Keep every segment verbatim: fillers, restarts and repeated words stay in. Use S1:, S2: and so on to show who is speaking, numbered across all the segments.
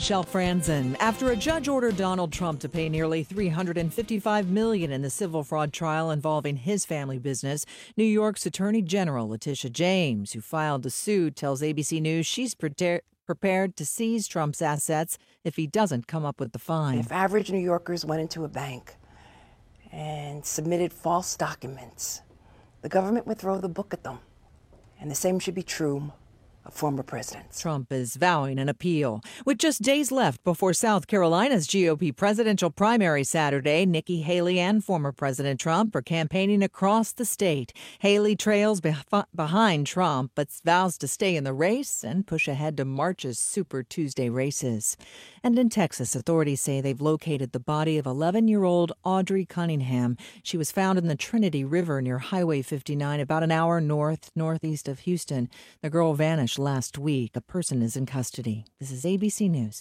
S1: Michelle Franzen. After a judge ordered Donald Trump to pay nearly three hundred fifty-five million dollars in the civil fraud trial involving his family business, New York's Attorney General Letitia James, who filed the suit, tells A B C News she's prepared prepared to seize Trump's assets if he doesn't come up with the fine.
S2: If average New Yorkers went into a bank and submitted false documents, the government would throw the book at them. And the same should be true of former presidents.
S1: Trump is vowing an appeal. With just days left before South Carolina's G O P presidential primary Saturday, Nikki Haley and former President Trump are campaigning across the state. Haley trails beh- behind Trump, but vows to stay in the race and push ahead to March's Super Tuesday races. And in Texas, authorities say they've located the body of eleven-year-old Audrey Cunningham. She was found in the Trinity River near Highway fifty-nine, about an hour north-northeast of Houston. The girl vanished last week. A person is in custody. This is A B C News.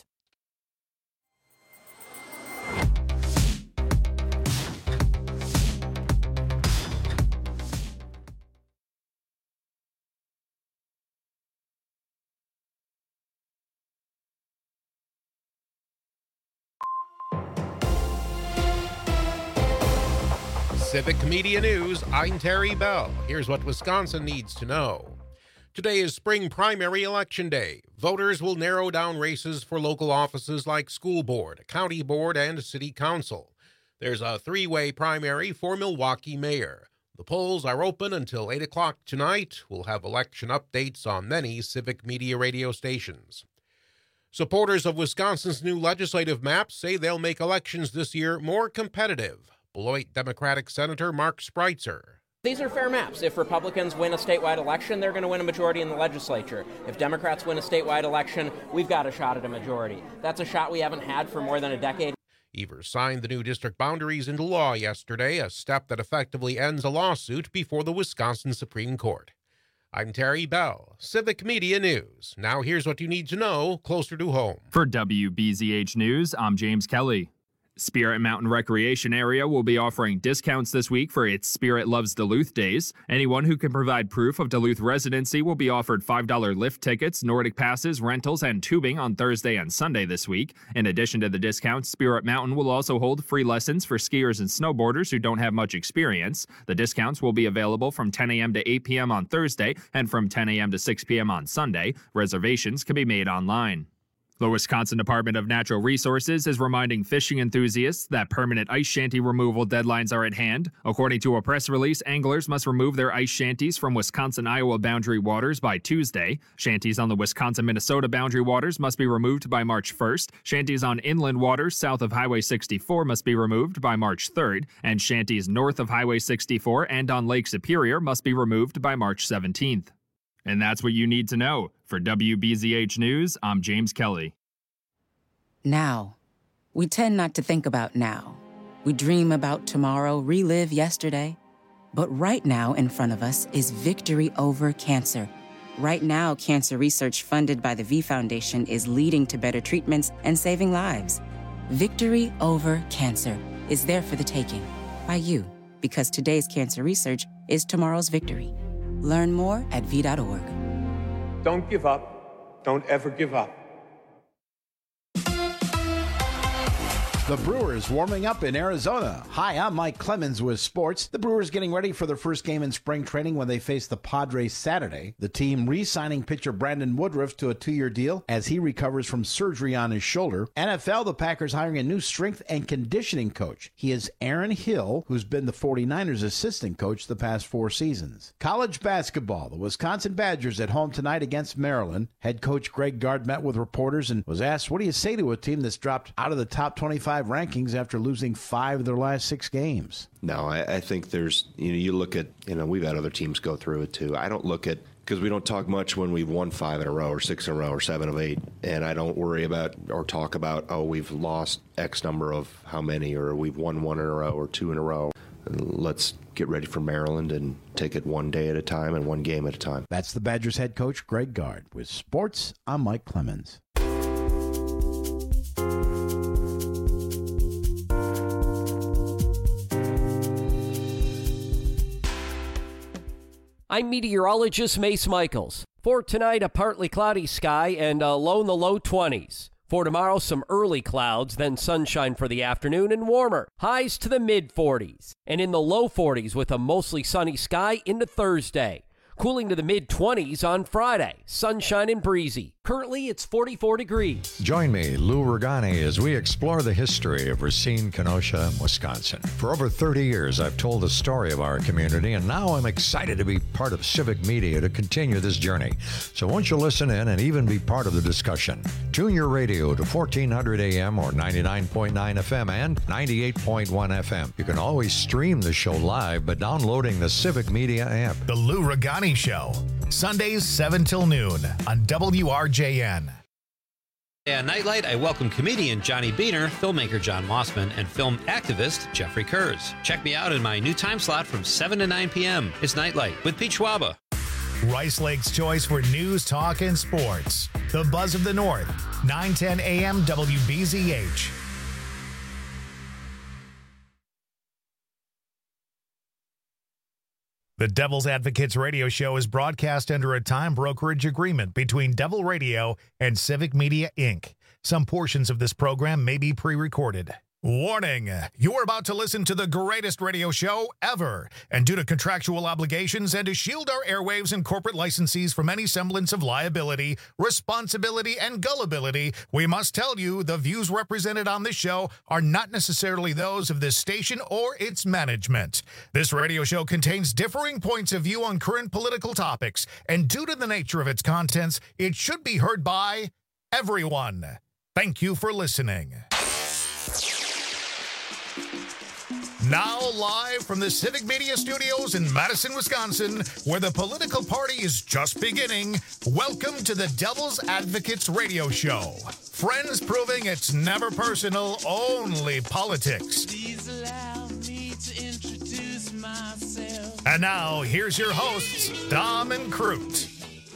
S3: Civic Media News, I'm Terry Bell. Here's what Wisconsin needs to know. Today is spring primary election day. Voters will narrow down races for local offices like school board, county board, and city council. There's a three-way primary for Milwaukee mayor. The polls are open until eight o'clock tonight. We'll have election updates on many Civic Media radio stations. Supporters of Wisconsin's new legislative map say they'll make elections this year more competitive. Beloit Democratic Senator Mark Spreitzer.
S4: These are fair maps. If Republicans win a statewide election, they're going to win a majority in the legislature. If Democrats win a statewide election, we've got a shot at a majority. That's a shot we haven't had for more than a decade.
S3: Evers signed the new district boundaries into law yesterday, a step that effectively ends a lawsuit before the Wisconsin Supreme Court. I'm Terry Bell, Civic Media News. Now here's what you need to know closer to home.
S5: For W B Z H News, I'm James Kelly. Spirit Mountain Recreation Area will be offering discounts this week for its Spirit Loves Duluth Days. Anyone who can provide proof of Duluth residency will be offered five dollars lift tickets, Nordic passes, rentals, and tubing on Thursday and Sunday this week. In addition to the discounts, Spirit Mountain will also hold free lessons for skiers and snowboarders who don't have much experience. The discounts will be available from ten a.m. to eight p.m. on Thursday and from ten a.m. to six p.m. on Sunday. Reservations can be made online. The Wisconsin Department of Natural Resources is reminding fishing enthusiasts that permanent ice shanty removal deadlines are at hand. According to a press release, anglers must remove their ice shanties from Wisconsin-Iowa boundary waters by Tuesday. Shanties on the Wisconsin-Minnesota boundary waters must be removed by March first. Shanties on inland waters south of Highway sixty-four must be removed by March third. And shanties north of Highway sixty-four and on Lake Superior must be removed by March seventeenth. And that's what you need to know. For W B Z H News, I'm James Kelly.
S6: Now. We tend not to think about now. We dream about tomorrow, relive yesterday. But right now in front of us is victory over cancer. Right now, cancer research funded by the V Foundation is leading to better treatments and saving lives. Victory over cancer is there for the taking by you, because today's cancer research is tomorrow's victory. Learn more at v dot org.
S7: Don't give up. Don't ever give up.
S8: The Brewers warming up in Arizona. Hi, I'm Mike Clemens with sports. The Brewers getting ready for their first game in spring training when they face the Padres Saturday. The team re-signing pitcher Brandon Woodruff to a two-year deal as he recovers from surgery on his shoulder. N F L, the Packers hiring a new strength and conditioning coach. He is Aaron Hill, who's been the forty-niners assistant coach the past four seasons. College basketball, the Wisconsin Badgers at home tonight against Maryland. Head coach Greg Gard met with reporters and was asked, what do you say to a team that's dropped out of the top twenty-five rankings after losing five of their last six games?
S9: No, I, I think there's, you know, you look at, you know, we've had other teams go through it too. I don't look at, because we don't talk much when we've won five in a row or six in a row or seven of eight. And I don't worry about or talk about, oh, we've lost X number of how many, or we've won one in a row or two in a row. Let's get ready for Maryland and take it one day at a time and one game at a time.
S8: That's the Badgers head coach Greg Gard. With sports, I'm Mike Clemens.
S10: I'm meteorologist Mace Michaels. For tonight, a partly cloudy sky and a low in the low twenties. For tomorrow, some early clouds, then sunshine for the afternoon and warmer. Highs to the mid forties and in the low forties with a mostly sunny sky into Thursday. Cooling to the mid twenties on Friday. Sunshine and breezy. Currently, it's forty-four degrees.
S11: Join me, Lou Regani, as we explore the history of Racine, Kenosha, Wisconsin. For over thirty years, I've told the story of our community, and now I'm excited to be part of civic media to continue this journey. So won't you listen in and even be part of the discussion? Tune your radio to fourteen hundred A M or ninety-nine point nine F M and ninety-eight point one F M. You can always stream the show live by downloading the Civic Media app.
S12: The Lou Regani Show, Sundays seven till noon on W R J N.
S13: At Nightlight, I welcome comedian Johnny Beaner, filmmaker John Mossman, and film activist Jeffrey Kurz. Check me out in my new time slot from seven to nine p.m. It's Nightlight with Pete Schwaba.
S12: Rice Lake's choice for news, talk, and sports. The Buzz of the North, nine ten A M W B Z H. The Devil's Advocates radio show is broadcast under a time brokerage agreement between Devil Radio and Civic Media, Incorporated. Some portions of this program may be pre-recorded. Warning, you're about to listen to the greatest radio show ever. And due to contractual obligations and to shield our airwaves and corporate licensees from any semblance of liability, responsibility, and gullibility, we must tell you the views represented on this show are not necessarily those of this station or its management. This radio show contains differing points of view on current political topics, and due to the nature of its contents, it should be heard by everyone. Thank you for listening. Now live from the Civic Media Studios in Madison, Wisconsin, where the political party is just beginning, welcome to the Devil's Advocates radio show. Friends proving it's never personal, only politics. Please allow me to introduce myself. And now, here's your hosts, Dom and Crute.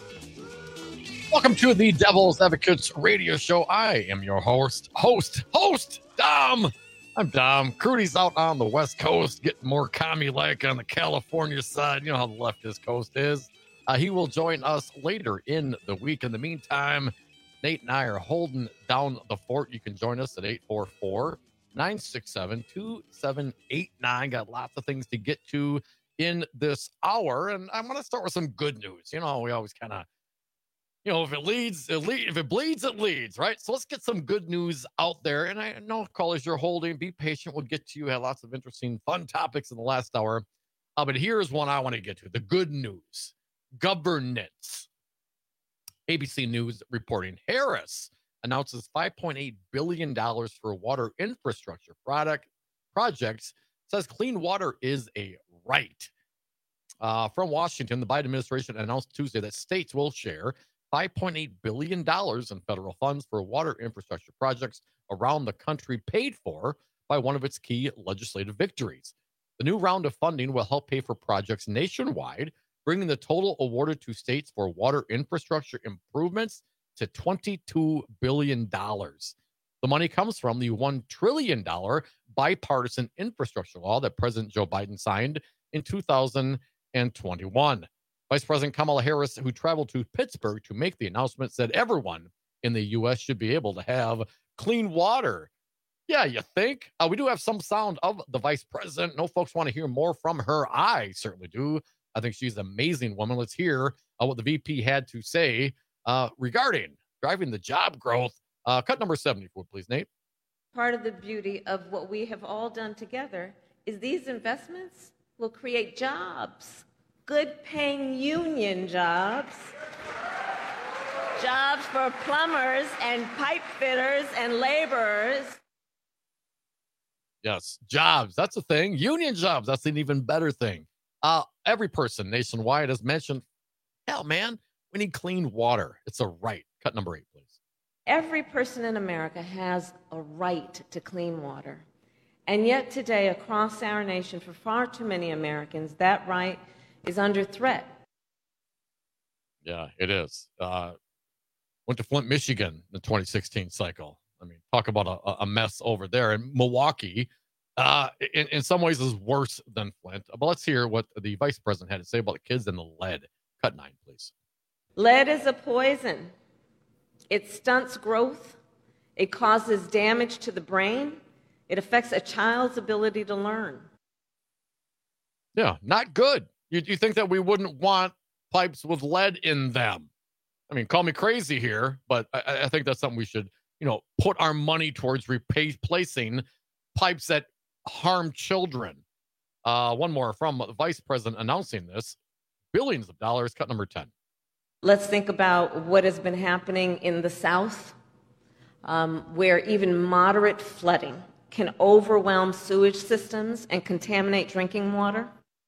S14: Welcome to the Devil's Advocates radio show. I am your host, host, host, Dom. I'm Dom. Crudy's out on the West Coast, getting more commie-like on the California side. You know how the leftist coast is. Uh, he will join us later in the week. In the meantime, Nate and I are holding down the fort. You can join us at eight four four, nine six seven, two seven eight nine. Got lots of things to get to in this hour. And I'm going to start with some good news. You know, we always kind of, you know, if it leads, it lead, if it bleeds, it leads, right? So let's get some good news out there. And I know, callers, you're holding. Be patient. We'll get to you. Had lots of interesting, fun topics in the last hour. Uh, but here's one I want to get to. The good news. Governance. A B C News reporting. Harris announces five point eight billion dollars for water infrastructure product projects. Says clean water is a right. Uh, from Washington, the Biden administration announced Tuesday that states will share five point eight billion dollars in federal funds for water infrastructure projects around the country, paid for by one of its key legislative victories. The new round of funding will help pay for projects nationwide, bringing the total awarded to states for water infrastructure improvements to twenty-two billion dollars. The money comes from the one trillion dollars bipartisan infrastructure law that President Joe Biden signed in two thousand twenty-one. Vice President Kamala Harris, who traveled to Pittsburgh to make the announcement, said everyone in the U S should be able to have clean water. Yeah, you think? Uh, we do have some sound of the vice president. No folks want to hear more from her. I certainly do. I think she's an amazing woman. Let's hear uh, what the V P had to say uh, regarding driving the job growth. Uh, cut number seventy, if you would, please, Nate.
S15: Part of the beauty of what we have all done together is these investments will create jobs. Good-paying union jobs, jobs for plumbers and pipe fitters and laborers.
S14: Yes, jobs. That's a thing. Union jobs. That's an even better thing. Uh, every person nationwide has mentioned, hell, man, we need clean water. It's a right. Cut number eight, please.
S15: Every person in America has a right to clean water. And yet today, across our nation, for far too many Americans, that right is under threat.
S14: Yeah, it is. Uh, went to Flint, Michigan in the twenty sixteen cycle. I mean, talk about a, a mess over there. And Milwaukee, uh, in, in some ways, is worse than Flint. But let's hear what the vice president had to say about the kids and the lead. Cut nine, please.
S15: Lead is a poison. It stunts growth. It causes damage to the brain. It affects a child's ability to learn.
S14: Yeah, not good. You, you think that we wouldn't want pipes with lead in them? I mean, call me crazy here, but I, I think that's something we should, you know, put our money towards replacing pipes that harm children. Uh, one more from the vice president announcing this. Billions of dollars, cut number ten.
S15: Let's think about what has been happening in the South, um, where even moderate flooding can overwhelm sewage systems and contaminate drinking water.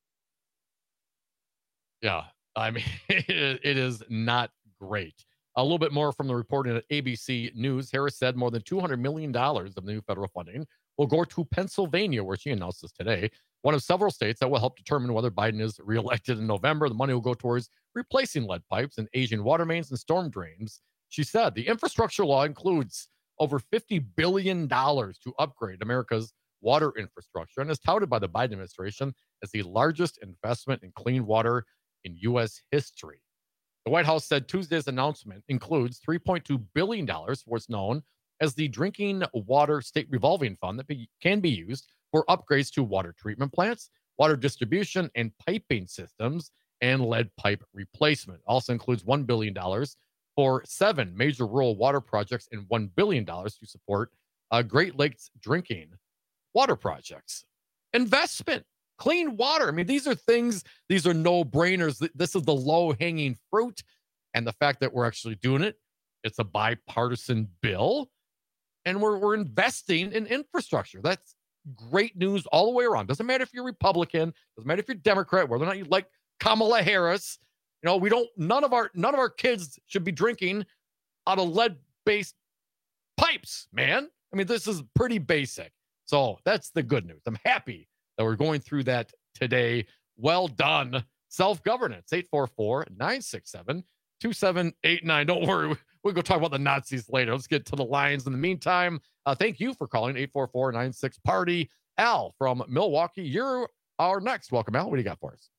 S14: Yeah, I mean, it, it is not great. A little bit more from the reporting at A B C News. Harris said more than two hundred million dollars of the new federal funding will go to Pennsylvania, where she announced this today, one of several states that will help determine whether Biden is reelected in November. The money will go towards replacing lead pipes and Asian water mains and storm drains. She said the infrastructure law includes over fifty billion dollars to upgrade America's water infrastructure and is touted by the Biden administration as the largest investment in clean water in U S history. The White House said Tuesday's announcement includes three point two billion dollars for what's known as the Drinking Water State Revolving Fund that be, can be used for upgrades to water treatment plants, water distribution and piping systems, and lead pipe replacement. Also includes one billion dollars for seven major rural water projects and one billion dollars to support uh, Great Lakes drinking water projects. Investment. Clean water. I mean, these are things, these are no-brainers. This is the low-hanging fruit. And the fact that we're actually doing it, it's a bipartisan bill. And we're we're investing in infrastructure. That's great news all the way around. Doesn't matter if you're Republican, doesn't matter if you're Democrat, whether or not you like Kamala Harris. You know, we don't, none of our, none of our kids should be drinking out of lead-based pipes, man. I mean, this is pretty basic. So that's the good news. I'm happy that we're going through that today. Well done. Self-governance, eight four four, nine six seven, two seven eight nine. Don't worry. We'll go talk about the Nazis later. Let's get to the Lions. In the meantime, uh, thank you for calling eight four four, nine six, party. Al from Milwaukee, you're our next. Welcome, Al. What do you got for us?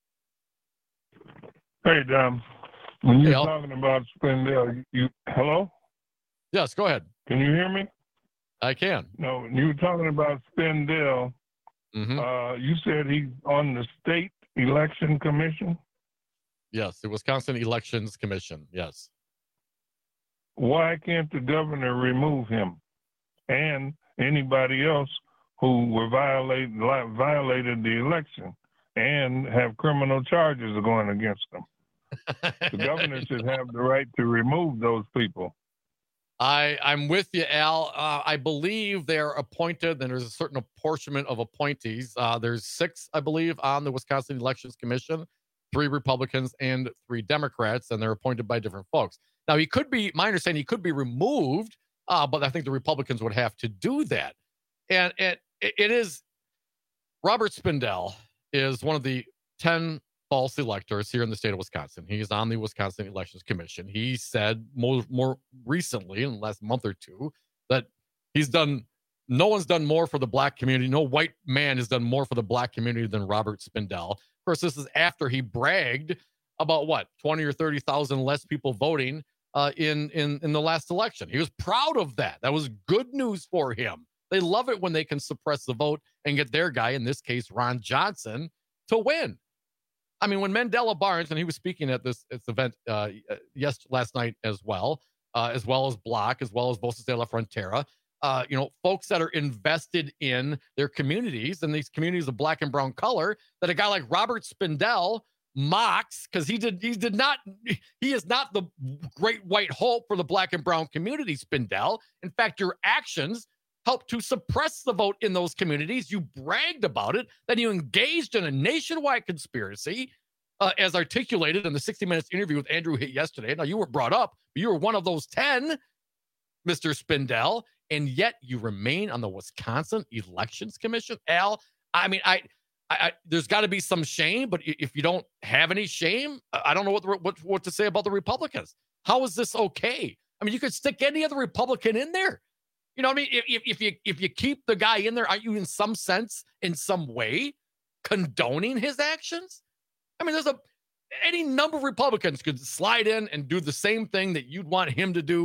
S16: Hey, Dom. When you're
S14: hey,
S16: talking about Spindell, you, hello?
S14: Yes, go ahead.
S16: Can you hear me?
S14: I can.
S16: No, when you were talking about Spindell,
S14: mm-hmm.
S16: uh, you said he's on the state election commission?
S14: Yes, the Wisconsin Elections Commission, yes.
S16: Why can't the governor remove him and anybody else who were violate, violated the election and have criminal charges going against them? The governor should have the right to remove those people.
S14: I, I'm with you, Al. Uh, I believe they're appointed, and there's a certain apportionment of appointees. Uh, there's six, I believe, on the Wisconsin Elections Commission, three Republicans and three Democrats, and they're appointed by different folks. Now, he could be, my understanding, he could be removed, uh, but I think the Republicans would have to do that. And it, it is, Robert Spindell is one of the ten false electors here in the state of Wisconsin. He's on the Wisconsin Elections Commission. He said more, more recently, in the last month or two, that he's done, no one's done more for the black community. No white man has done more for the black community than Robert Spindell. Of course, this is after he bragged about what, twenty or thirty thousand less people voting uh, in, in, in the last election. He was proud of that. That was good news for him. They love it when they can suppress the vote and get their guy, in this case, Ron Johnson, to win. I mean, when Mandela Barnes, and he was speaking at this, this event uh, yes, last night as well, uh, as well as Block, as well as Voces de la Frontera, uh, you know, folks that are invested in their communities and these communities of black and brown color, that a guy like Robert Spindell mocks, because he did he did not he is not the great white hope for the black and brown community, Spindell. In fact, your actions helped to suppress the vote in those communities. You bragged about it, then you engaged in a nationwide conspiracy, uh, as articulated in the sixty minutes interview with Andrew Hitt yesterday. Now, you were brought up, but you were one of those ten, Mister Spindell, and yet you remain on the Wisconsin Elections Commission. Al, I mean, I, I, I there's got to be some shame, but if you don't have any shame, I don't know what, the, what what to say about the Republicans. How is this okay? I mean, you could stick any other Republican in there. You know what I mean? If, if, if you if you keep the guy in there, aren't you in some sense, in some way, condoning his actions? I mean, there's a any number of Republicans could slide in and do the same thing that you'd want him to do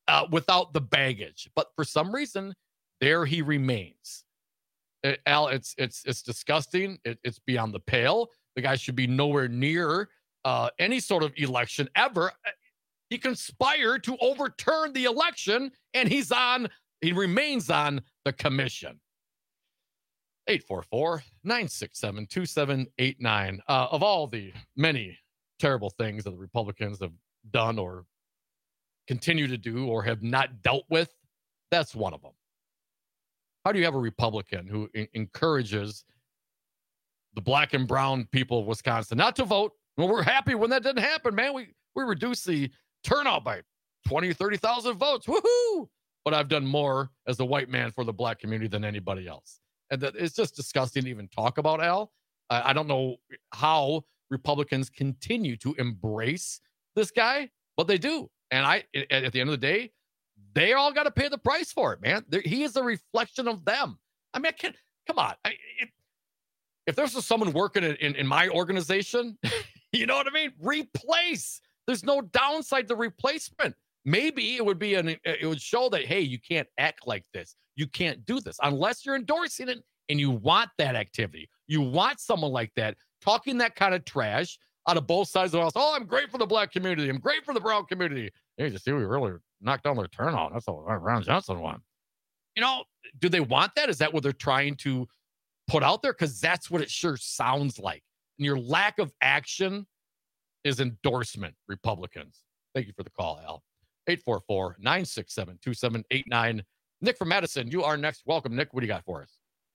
S14: uh, without the baggage. But for some reason, there he remains. Uh, Al, it's it's it's disgusting. It, it's beyond the pale. The guy should be nowhere near uh, any sort of election ever. He conspired to overturn the election, and he's on, he remains on the commission. eight four four, nine six seven, two seven eight nine. Uh, of all the many terrible things that the Republicans have done or continue to do or have not dealt with, that's one of them. How do you have a Republican who I- encourages the black and brown people of Wisconsin not to vote? Well, we're happy when that didn't happen, man. We we reduced the turnout by twenty, thirty thousand votes. Woohoo! But I've done more as a white man for the black community than anybody else. And that it's just disgusting to even talk about, Al. I, I don't know how Republicans continue to embrace this guy, but they do. And I, at, at the end of the day, they all got to pay the price for it, man. They're, he is a reflection of them. I mean, I can't, come on. I, it, if there's someone working in, in, in my organization, you know what I mean? Replace. There's no downside to replacement. Maybe it would be an, it would show that, hey, you can't act like this. You can't do this unless you're endorsing it and you want that activity. You want someone like that talking that kind of trash out of both sides of the house. Oh, I'm great for the black community. I'm great for the brown community. Hey, you see, we really knocked down their turnout. That's what Ron Johnson won. You know, do they want that? Is that what they're trying to put out there? Because that's what it sure sounds like. And your lack of action is endorsement, Republicans. Thank you for the call, Al. eight four four, nine six seven, two seven eight nine. Nick from Madison, you are next. Welcome, Nick. What do you got for us?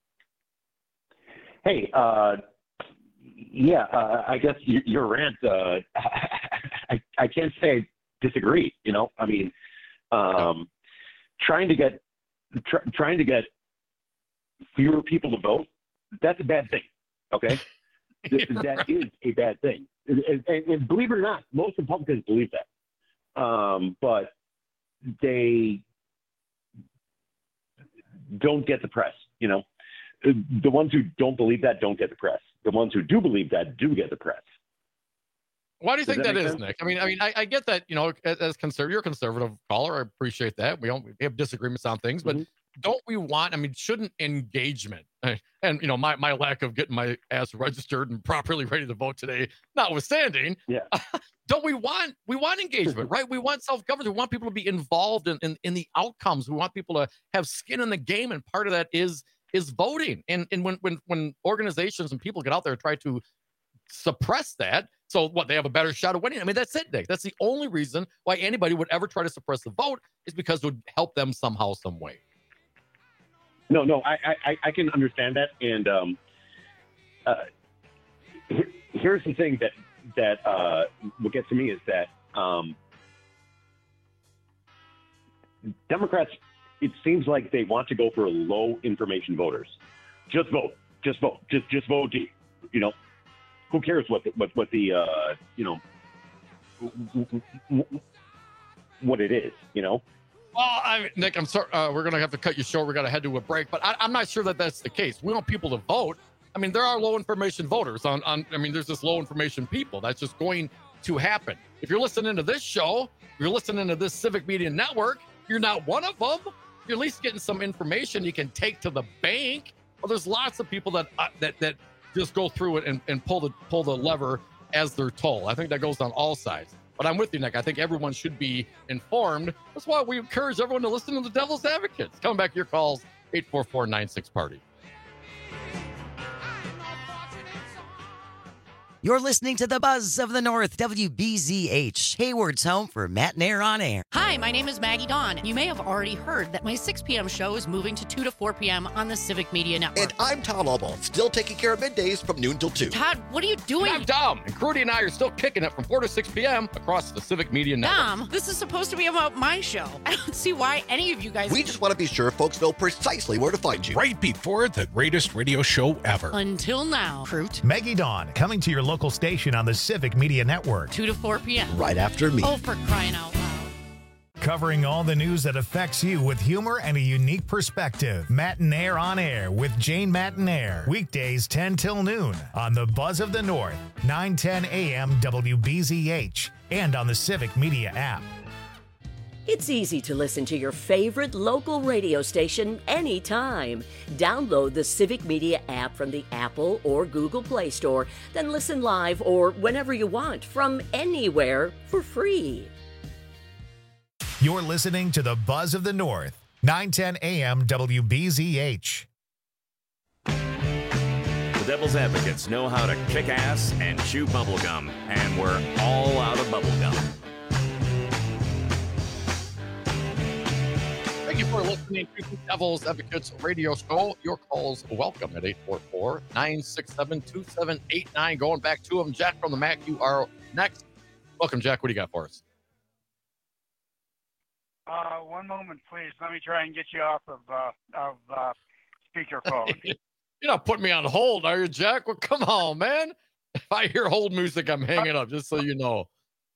S17: Hey, uh, yeah, uh, I guess your, your rant, uh, I, I can't say I disagree, you know? I mean, um, trying to get tr- trying to get fewer people to vote, that's a bad thing, okay? That is a bad thing. And, and, and believe it or not, most Republicans believe that. Um, but they don't get the press, you know. The ones who don't believe that don't get the press. The ones who do believe that do get the press.
S14: Why do you
S17: Does
S14: think
S17: that
S14: that
S17: make
S14: is,
S17: sense?
S14: Nick? I mean, I mean, I, I get that, you know, as, as conservative, you're a conservative caller. I appreciate that. We don't we have disagreements on things, but
S17: Mm-hmm.
S14: don't we want, I mean, shouldn't engagement and, you know, my, my lack of getting my ass registered and properly ready to vote today, notwithstanding,
S17: yeah.
S14: don't we want, we want engagement, right? We want self-governance. We want people to be involved in, in, in the outcomes. We want people to have skin in the game. And part of that is, is voting. And, and when, when, when organizations and people get out there and try to suppress that, so what, they have a better shot of winning? I mean, that's it, Nick. That's the only reason why anybody would ever try to suppress the vote, is because it would help them somehow, some way.
S17: No, no, I, I, I can understand that. And um, uh, here, here's the thing that, that uh, what gets to me is that um, Democrats, it seems like they want to go for low information voters. Just vote, just vote, just just vote. Deep. You know, who cares what the, what what the uh, you know what it is? You know.
S14: Well, I, Nick, I'm sorry. Uh, we're going to have to cut you short. We're going to head to a break, but I, I'm not sure that that's the case. We want people to vote. I mean, there are low information voters on, on, I mean, there's just low information people. That's just going to happen. If you're listening to this show, if you're listening to this Civic Media Network, you're not one of them. You're at least getting some information you can take to the bank. Well, there's lots of people that, uh, that, that just go through it and, and pull the, pull the lever as they're told. I think that goes on all sides. But I'm with you, Nick. I think everyone should be informed. That's why we encourage everyone to listen to the Devil's Advocates. Coming back to your calls, eight four four, nine six party.
S18: You're listening to the Buzz of the North, W B Z H, Hayward's home for Matt and Air on Air.
S19: Hi, my name is Maggie Dawn. You may have already heard that my six p.m. show is moving to two to four p.m. on the Civic Media Network.
S20: And I'm Tom Albaugh, still taking care of middays from noon till two.
S19: Todd, what are you doing?
S14: I'm Dom, and Crudy and I are still kicking it from four to six p.m. across the Civic Media Network.
S19: Dom, this is supposed to be about my show. I don't see why any of you guys...
S20: We just want to be sure folks know precisely where to find you.
S3: Right before the greatest radio show ever.
S19: Until now, Fruit.
S12: Maggie Dawn, coming to your local station on the Civic Media Network.
S19: two to four p.m.
S20: Right after me.
S19: Oh, for crying out loud.
S12: Covering all the news that affects you with humor and a unique perspective. Matt and Air on Air with Jane Matt and Air. Weekdays ten till noon on the Buzz of the North, nine ten a.m. W B Z H, and on the Civic Media app.
S21: It's easy to listen to your favorite local radio station anytime. Download the Civic Media app from the Apple or Google Play Store, then listen live or whenever you want from anywhere for free.
S12: You're listening to the Buzz of the North, nine ten A M W B Z H.
S22: The Devil's Advocates know how to kick ass and chew bubblegum, and we're all out of bubblegum.
S14: Thank you for listening to the Devil's Advocates radio show. Your calls welcome at eight four four, nine six seven, two seven eight nine. Going back to them, Jack from the Mac, you are next. Welcome, Jack. What do you got for us?
S23: Uh, one moment, please. Let me try and get you off of uh, of uh, speakerphone.
S14: You're not putting me on hold, are you, Jack? Well, come on, man. If I hear hold music, I'm hanging up, just so you know.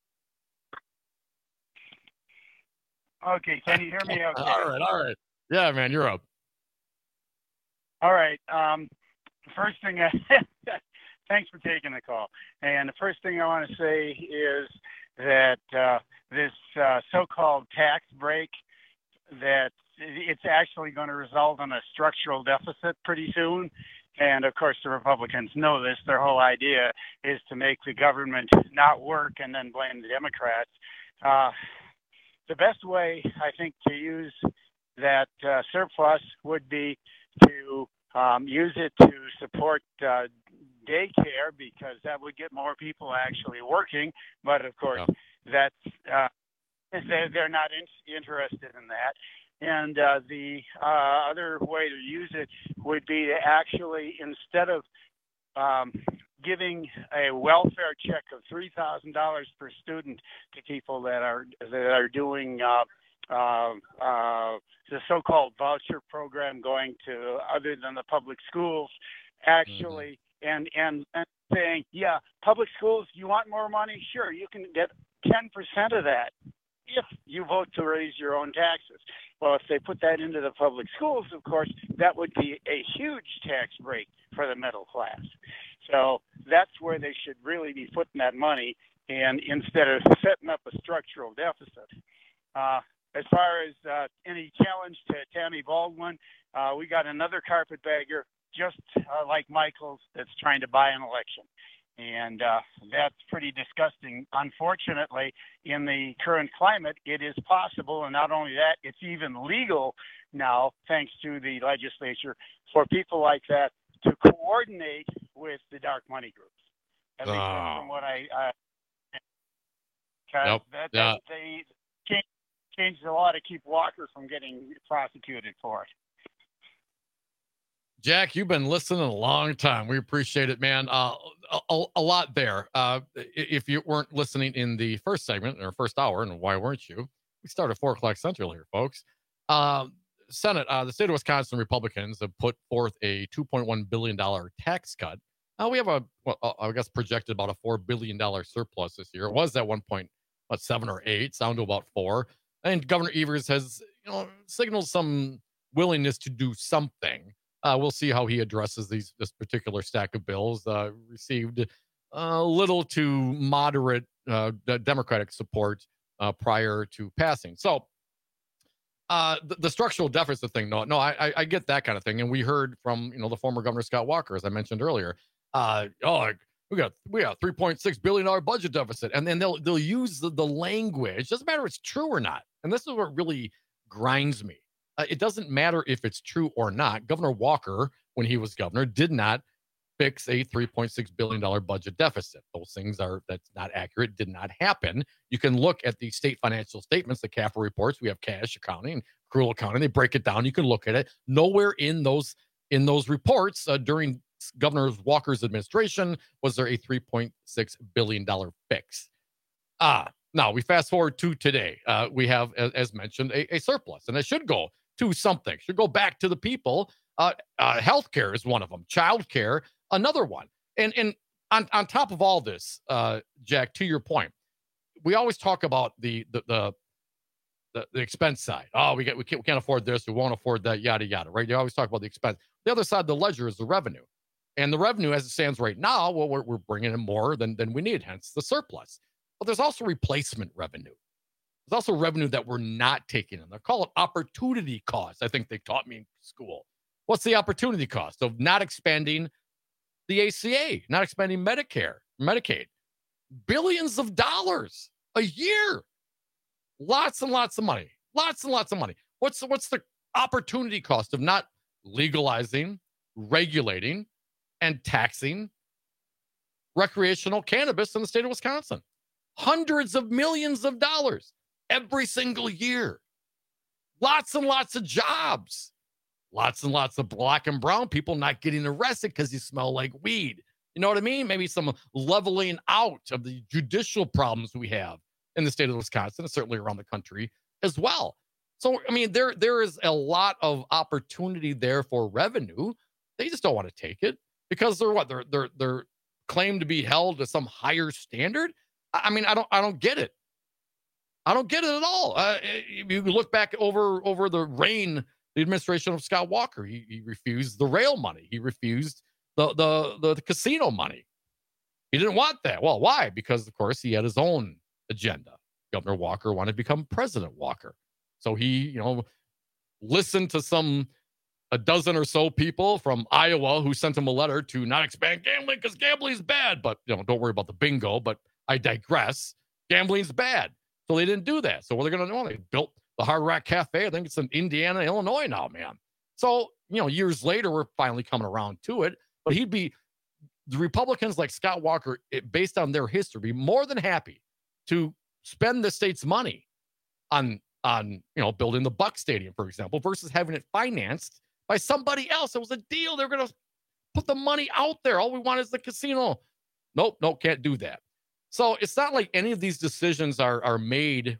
S23: Okay, can you hear me okay?
S14: All right, all right. Yeah, man, you're up.
S23: All right. Um, the first thing, I, thanks for taking the call. And the first thing I want to say is that uh, this uh, so-called tax break, that it's actually going to result in a structural deficit pretty soon. And of course, the Republicans know this. Their whole idea is to make the government not work and then blame the Democrats. Uh, the best way, I think, to use that uh, surplus would be to um, use it to support uh, daycare, because that would get more people actually working. But of course, yeah. that's uh, they're, they're not in, interested in that. And uh, the uh, other way to use it would be to actually, instead of um, giving a welfare check of three thousand dollars per student to people that are that are doing uh, uh, uh, the so-called voucher program, going to other than the public schools, actually, mm-hmm. and, and and saying, yeah, public schools, you want more money? Sure, you can get ten percent of that if you vote to raise your own taxes. Well, if they put that into the public schools, of course, that would be a huge tax break for the middle class. So that's where they should really be putting that money, and instead of setting up a structural deficit. Uh, as far as uh, any challenge to Tammy Baldwin, uh, we got another carpetbagger just uh, like Michaels that's trying to buy an election. And uh, that's pretty disgusting. Unfortunately, in the current climate, it is possible. And not only that, it's even legal now, thanks to the legislature, for people like that to coordinate with the dark money groups. At least that's from what I, uh,
S14: yep.
S23: that,
S14: yeah.
S23: that they changed, changed the law to keep Walker from getting prosecuted for it.
S14: Jack, you've been listening a long time. We appreciate it, man. Uh, a, a lot there. Uh, if you weren't listening in the first segment or first hour, and why weren't you? We start at four o'clock Central here, folks. Uh, Senate, uh, the state of Wisconsin Republicans have put forth a two point one billion dollars tax cut. Uh, we have a, well, I guess, projected about a four billion dollars surplus this year. It was at one point seven or eight, down to about four. And Governor Evers has, you know, signaled some willingness to do something. Uh, we'll see how he addresses these this particular stack of bills. Uh, received a little to moderate uh, Democratic support uh, prior to passing. So uh, the, the structural deficit thing, no, no, I, I get that kind of thing. And we heard from you know the former Governor Scott Walker, as I mentioned earlier. Uh, oh, we got we got three point six billion dollars budget deficit, and then they'll they'll use the, the language. Doesn't matter if it's true or not. And this is what really grinds me. Uh, it doesn't matter if it's true or not. Governor Walker, when he was governor, did not fix a three point six billion dollars budget deficit. Those things are, that's not accurate, did not happen. You can look at the state financial statements, the C A F R reports. We have cash accounting and accrual accounting. They break it down. You can look at it. Nowhere in those in those reports uh, during Governor Walker's administration was there a three point six billion dollars fix. Ah, now we fast forward to today. Uh, we have, as, as mentioned, a, a surplus, and it should go to something, should go back to the people. Uh, uh, healthcare is one of them. Childcare, another one. And and on, on top of all this, uh, Jack, to your point, we always talk about the the the, the, the expense side. Oh, we get we can't, we can't afford this, we won't afford that, yada yada. Right? They always talk about the expense. The other side of the ledger is the revenue, and the revenue, as it stands right now, well, we're we're bringing in more than than we need, hence the surplus. But there's also replacement revenue. There's also revenue that we're not taking in. They call it opportunity cost. I think they taught me in school. What's the opportunity cost of not expanding the A C A, not expanding Medicare, Medicaid? Billions of dollars a year. Lots and lots of money. Lots and lots of money. What's the, what's the opportunity cost of not legalizing, regulating, and taxing recreational cannabis in the state of Wisconsin? Hundreds of millions of dollars every single year. Lots and lots of jobs. Lots and lots of black and brown people not getting arrested because you smell like weed. You know what I mean? Maybe some leveling out of the judicial problems we have in the state of Wisconsin and certainly around the country as well. So, I mean, there there is a lot of opportunity there for revenue. They just don't want to take it because they're what? They're they're they're claimed to be held to some higher standard. I mean, I don't I don't get it. I don't get it at all. Uh, if you look back over over the reign, the administration of Scott Walker, he, he refused the rail money. He refused the, the the the casino money. He didn't want that. Well, why? Because of course he had his own agenda. Governor Walker wanted to become President Walker. So he, you know, listened to some, a dozen or so people from Iowa who sent him a letter to not expand gambling because gambling's bad. But, you know, don't worry about the bingo, but I digress. Gambling's bad. So they didn't do that. So what are they going to do? They built the Hard Rock Cafe. I think it's in Indiana, Illinois now, man. So, you know, years later, we're finally coming around to it. But he'd be, the Republicans like Scott Walker, it, based on their history, be more than happy to spend the state's money on on, you know, building the Buck Stadium, for example, versus having it financed by somebody else. It was a deal. They're going to put the money out there. All we want is the casino. Nope, nope, can't do that. So it's not like any of these decisions are, are made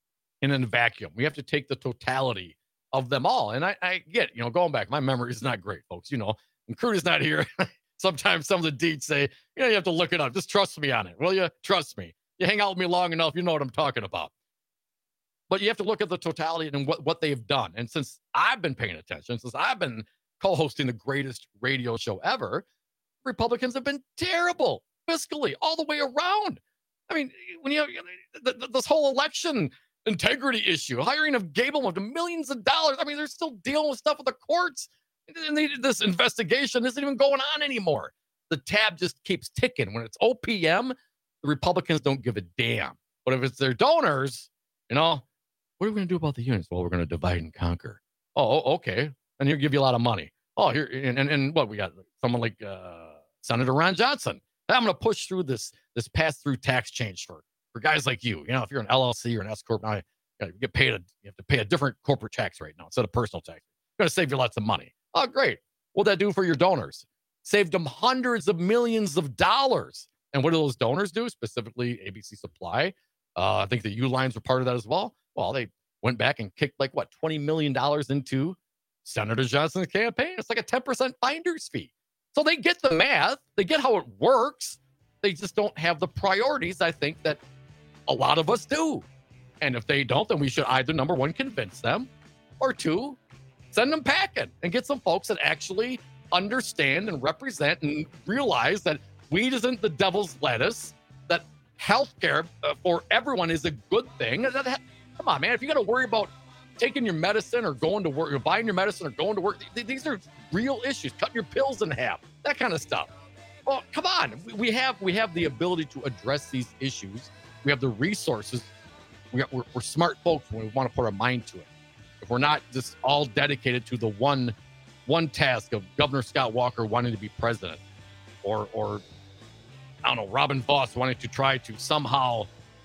S14: in a vacuum. We have to take the totality of them all. And I, I get, you know, going back, my memory is not great, folks. You know, when Crudy's not here, sometimes some of the deeds say, you know, you have to look it up. Just trust me on it. Will you? Trust me. You hang out with me long enough, you know what I'm talking about. But you have to look at the totality and what, what they've done. And since I've been paying attention, since I've been co-hosting the greatest radio show ever, Republicans have been terrible fiscally all the way around. I mean, when you have this whole election integrity issue, hiring of Gableman to millions of dollars. I mean, they're still dealing with stuff with the courts. And they, this investigation isn't even going on anymore. The tab just keeps ticking. When it's O P M, the Republicans don't give a damn. But if it's their donors, you know, what are we going to do about the unions? Well, we're going to divide and conquer. Oh, okay. And he'll give you a lot of money. Oh, here, and, and, and what, we got someone like uh, Senator Ron Johnson. I'm going to push through this this pass-through tax change for, for guys like you. You know, if you're an L L C or an S corp, now you get paid. A, you have to pay a different corporate tax right now instead of personal tax. It's going to save you lots of money. Oh, great. What'd that do for your donors? Saved them hundreds of millions of dollars. And what do those donors do? Specifically, A B C Supply. Uh, I think the U-Lines were part of that as well. Well, they went back and kicked like, what, twenty million dollars into Senator Johnson's campaign. It's like a ten percent finder's fee. So they get the math. They get how it works. They just don't have the priorities, I think, that a lot of us do. And if they don't, then we should either, number one, convince them, or two, send them packing and get some folks that actually understand and represent and realize that weed isn't the devil's lettuce, that healthcare uh, for everyone is a good thing. That, that, come on, man. If you got to worry about taking your medicine or going to work, or buying your medicine or going to work, th- these are real issues. Cutting your pills in half, that kind of stuff. Well, come on. We have we have the ability to address these issues. We have the resources. We are, we're, we're smart folks when we want to put our mind to it. If we're not just all dedicated to the one one task of Governor Scott Walker wanting to be president, or or I don't know, Robin Vos wanting to try to somehow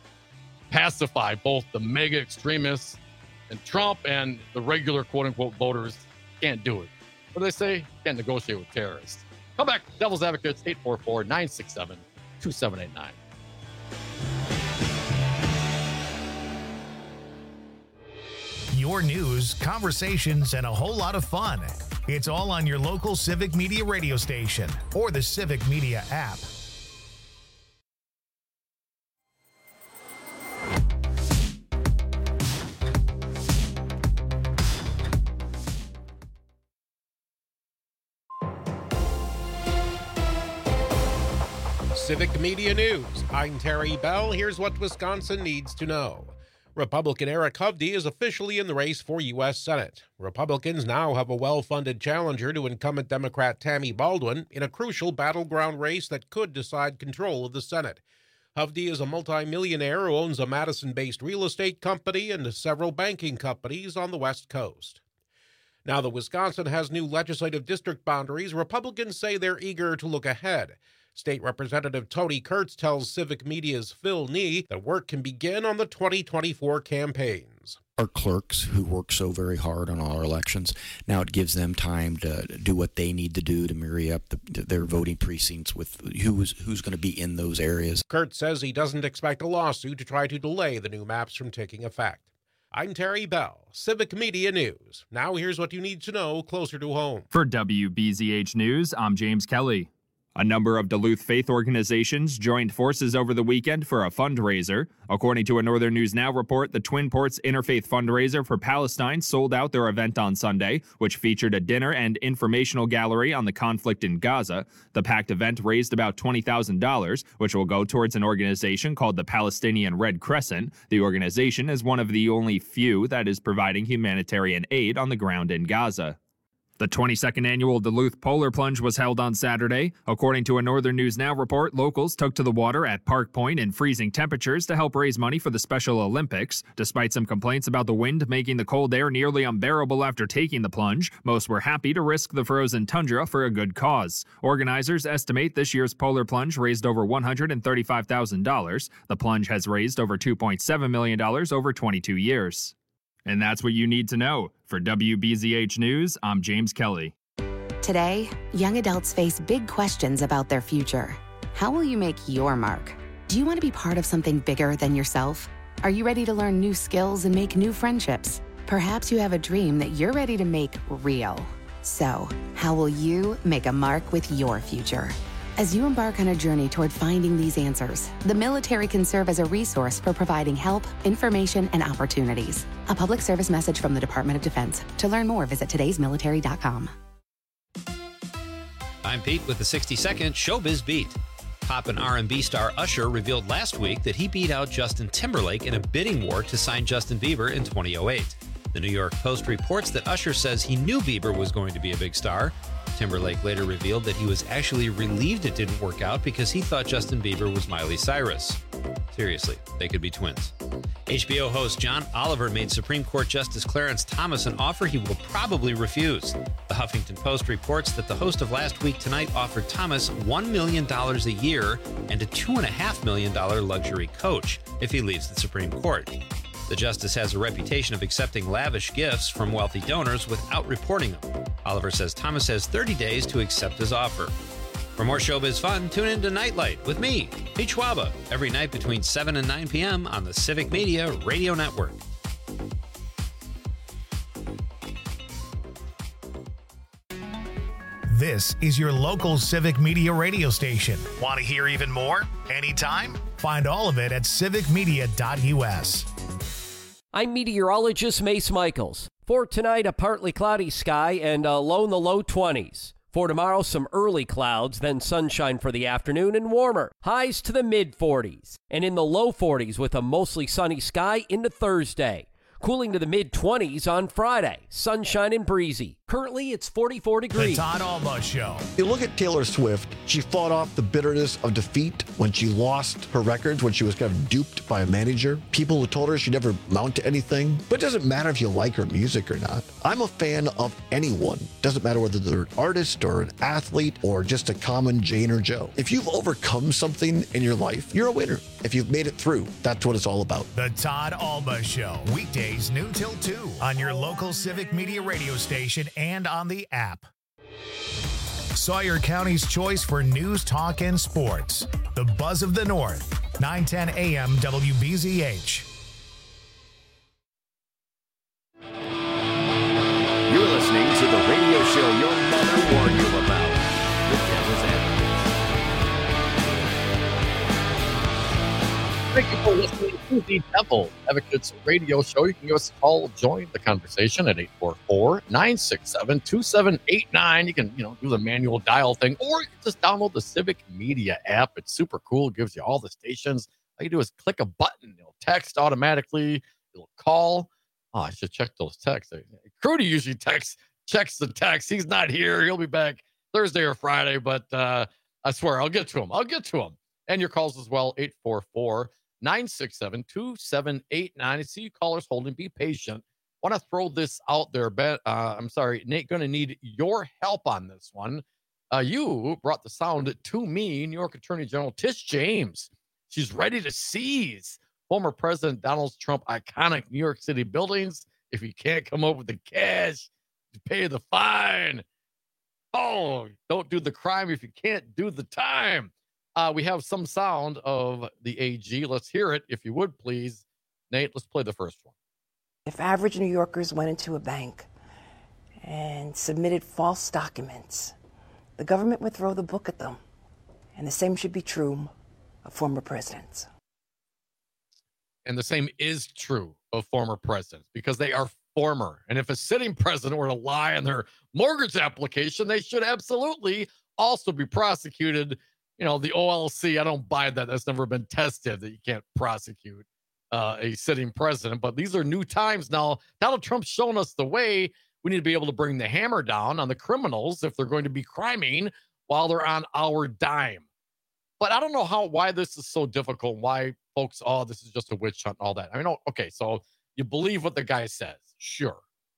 S14: pacify both the mega extremists and Trump and the regular quote unquote voters, can't do it. What do they say? Can't negotiate with terrorists. Come back, Devil's Advocates, eight four four, nine six seven, two seven eight nine.
S12: Your news, conversations, and a whole lot of fun. It's all on your local Civic Media radio station or the Civic Media app.
S3: Civic Media News. I'm Terry Bell. Here's what Wisconsin needs to know. Republican Eric Hovde is officially in the race for U S Senate. Republicans now have a well-funded challenger to incumbent Democrat Tammy Baldwin in a crucial battleground race that could decide control of the Senate. Hovde is a multimillionaire who owns a Madison-based real estate company and several banking companies on the West Coast. Now that Wisconsin has new legislative district boundaries, Republicans say they're eager to look ahead. State Representative Tony Kurtz tells Civic Media's Phil Nee that work can begin on the twenty twenty-four campaigns.
S1: Our clerks who work so very hard on all our elections, now it gives them time to do what they need to do to marry up the, their voting precincts with who's, who's going to be in those areas.
S3: Kurtz says he doesn't expect a lawsuit to try to delay the new maps from taking effect. I'm Terry Bell, Civic Media News. Now here's what you need to know closer to home.
S5: For W B Z H News, I'm James Kelly. A number of Duluth faith organizations joined forces over the weekend for a fundraiser. According to a Northern News Now report, the Twin Ports Interfaith Fundraiser for Palestine sold out their event on Sunday, which featured a dinner and informational gallery on the conflict in Gaza. The packed event raised about twenty thousand dollars, which will go towards an organization called the Palestinian Red Crescent. The organization is one of the only few that is providing humanitarian aid on the ground in Gaza. The twenty-second annual Duluth Polar Plunge was held on Saturday. According to a Northern News Now report, locals took to the water at Park Point in freezing temperatures to help raise money for the Special Olympics. Despite some complaints about the wind making the cold air nearly unbearable after taking the plunge, most were happy to risk the frozen tundra for a good cause. Organizers estimate this year's Polar Plunge raised over one hundred thirty-five thousand dollars. The plunge has raised over two point seven million dollars over twenty-two years. And that's what you need to know. For W B Z H News, I'm James Kelly.
S2: Today, young adults face big questions about their future. How will you make your mark? Do you want to be part of something bigger than yourself? Are you ready to learn new skills and make new friendships? Perhaps you have a dream that you're ready to make real. So, how will you make a mark with your future? As you embark on a journey toward finding these answers, the military can serve as a resource for providing help, information, and opportunities. A public service message from the Department of Defense. To learn more, visit todays military dot com.
S13: I'm Pete with the sixty second Showbiz Beat. Pop and R and B star Usher revealed last week that he beat out Justin Timberlake in a bidding war to sign Justin Bieber in twenty oh eight. The New York Post reports that Usher says he knew Bieber was going to be a big star. Timberlake later revealed that he was actually relieved it didn't work out because he thought Justin Bieber was Miley Cyrus. Seriously, they could be twins. H B O host John Oliver made Supreme Court Justice Clarence Thomas an offer he will probably refuse. The Huffington Post reports that the host of Last Week Tonight offered Thomas one million dollars a year and a two point five million dollars luxury coach if he leaves the Supreme Court. The justice has a reputation of accepting lavish gifts from wealthy donors without reporting them. Oliver says Thomas has thirty days to accept his offer. For more showbiz fun, tune in to Nightlight with me, Pete Schwaba, every night between seven and nine p.m. on the Civic Media Radio Network.
S12: This is your local Civic Media radio station. Want to hear even more? Anytime? Find all of it at civic media dot u s.
S10: I'm meteorologist Mace Michaels. For tonight, a partly cloudy sky and a low in the low twenties. For tomorrow, some early clouds, then sunshine for the afternoon and warmer. Highs to the mid forties and in the low forties with a mostly sunny sky into Thursday. Cooling to the mid twenties on Friday. Sunshine and breezy. Currently, it's forty-four degrees.
S12: The Todd Alba Show.
S20: You look at Taylor Swift, she fought off the bitterness of defeat when she lost her records, when she was kind of duped by a manager. People who told her she'd never amount to anything. But it doesn't matter if you like her music or not. I'm a fan of anyone. Doesn't matter whether they're an artist or an athlete or just a common Jane or Joe. If you've overcome something in your life, you're a winner. If you've made it through, that's what it's all about.
S12: The Todd Alba Show. Weekdays noon till two on your local Civic Media radio station and on the app. Sawyer County's choice for news, talk, and sports. The Buzz of the North. nine ten a m W B Z H.
S22: You're listening to the radio show your mother warned you about. The Devil's Advocate.
S14: Thank you for listening to the Devil Advocates radio show. You can give us a call, join the conversation at eight four four, nine six seven, two seven eight nine. You can, you know, do the manual dial thing, or you can just download the Civic Media app. It's super cool. It gives you all the stations. All you do is click a button. It'll text automatically. He'll call. Oh, I should check those texts. Crudy usually texts, checks the text. He's not here. He'll be back Thursday or Friday, but uh, I swear I'll get to him. I'll get to him. And your calls as well, eight four four, nine six seven, two seven eight nine. I see you callers holding. Be patient. Want to throw this out there, Ben. Uh, I'm sorry, Nate, going to need your help on this one. Uh, you brought the sound to me, New York Attorney General Tish James. She's ready to seize former President Donald Trump iconic New York City buildings if he can't come up with the cash to pay the fine. Oh, don't do the crime if you can't do the time. Uh, we have some sound of the A G. Let's hear it, if you would, please. Nate, let's play the first one.
S4: If average New Yorkers went into a bank and submitted false documents, the government would throw the book at them. And the same should be true of former presidents.
S14: And the same is true of former presidents because they are former. And if a sitting president were to lie on their mortgage application, they should absolutely also be prosecuted. You know, the O L C, I don't buy that. That's never been tested that you can't prosecute uh, a sitting president. But these are new times now. Donald Trump's shown us the way. We need to be able to bring the hammer down on the criminals if they're going to be criming while they're on our dime. But I don't know how why this is so difficult. Why folks, oh, this is just a witch hunt and all that. I mean, okay, so you believe what the guy says, sure.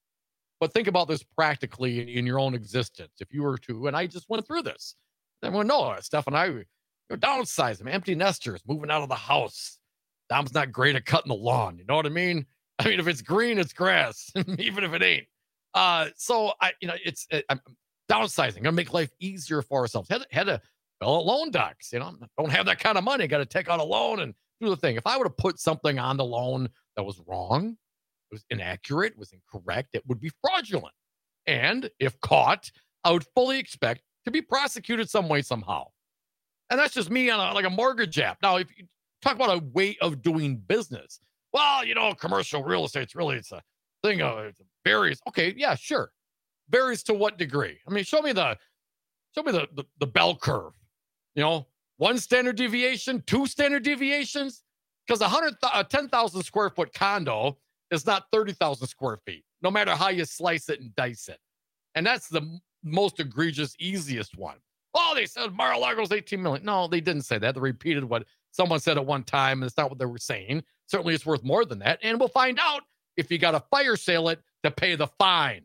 S14: But think about this practically in, in your own existence. If you were to, and I just went through this. Everyone knows, Steph and I, we're downsizing, empty nesters, moving out of the house. Dom's not great at cutting the lawn. You know what I mean? I mean, if it's green, it's grass, even if it ain't. Uh, so I, you know, it's it, I'm downsizing. Gonna make life easier for ourselves. Had had to fill out loan docs. You know, don't have that kind of money. Got to take out a loan and do the thing. If I would have put something on the loan that was wrong, it was inaccurate, was incorrect, it would be fraudulent. And if caught, I would fully expect to be prosecuted some way, somehow. And that's just me on a, like a mortgage app. Now, if you talk about a way of doing business, well, you know, commercial real estate's really, it's a thing of it varies. Okay, yeah, sure. Varies to what degree? I mean, show me the, show me the, the, the bell curve. You know, one standard deviation, two standard deviations, because a hundred, a ten thousand square foot condo is not thirty thousand square feet, no matter how you slice it and dice it. And that's the m- most egregious, easiest one. Oh, they said Mar-a-Lago's eighteen million. No, they didn't say that. They repeated what someone said at one time, and it's not what they were saying. Certainly it's worth more than that. And we'll find out if you got to fire sale it to pay the fine.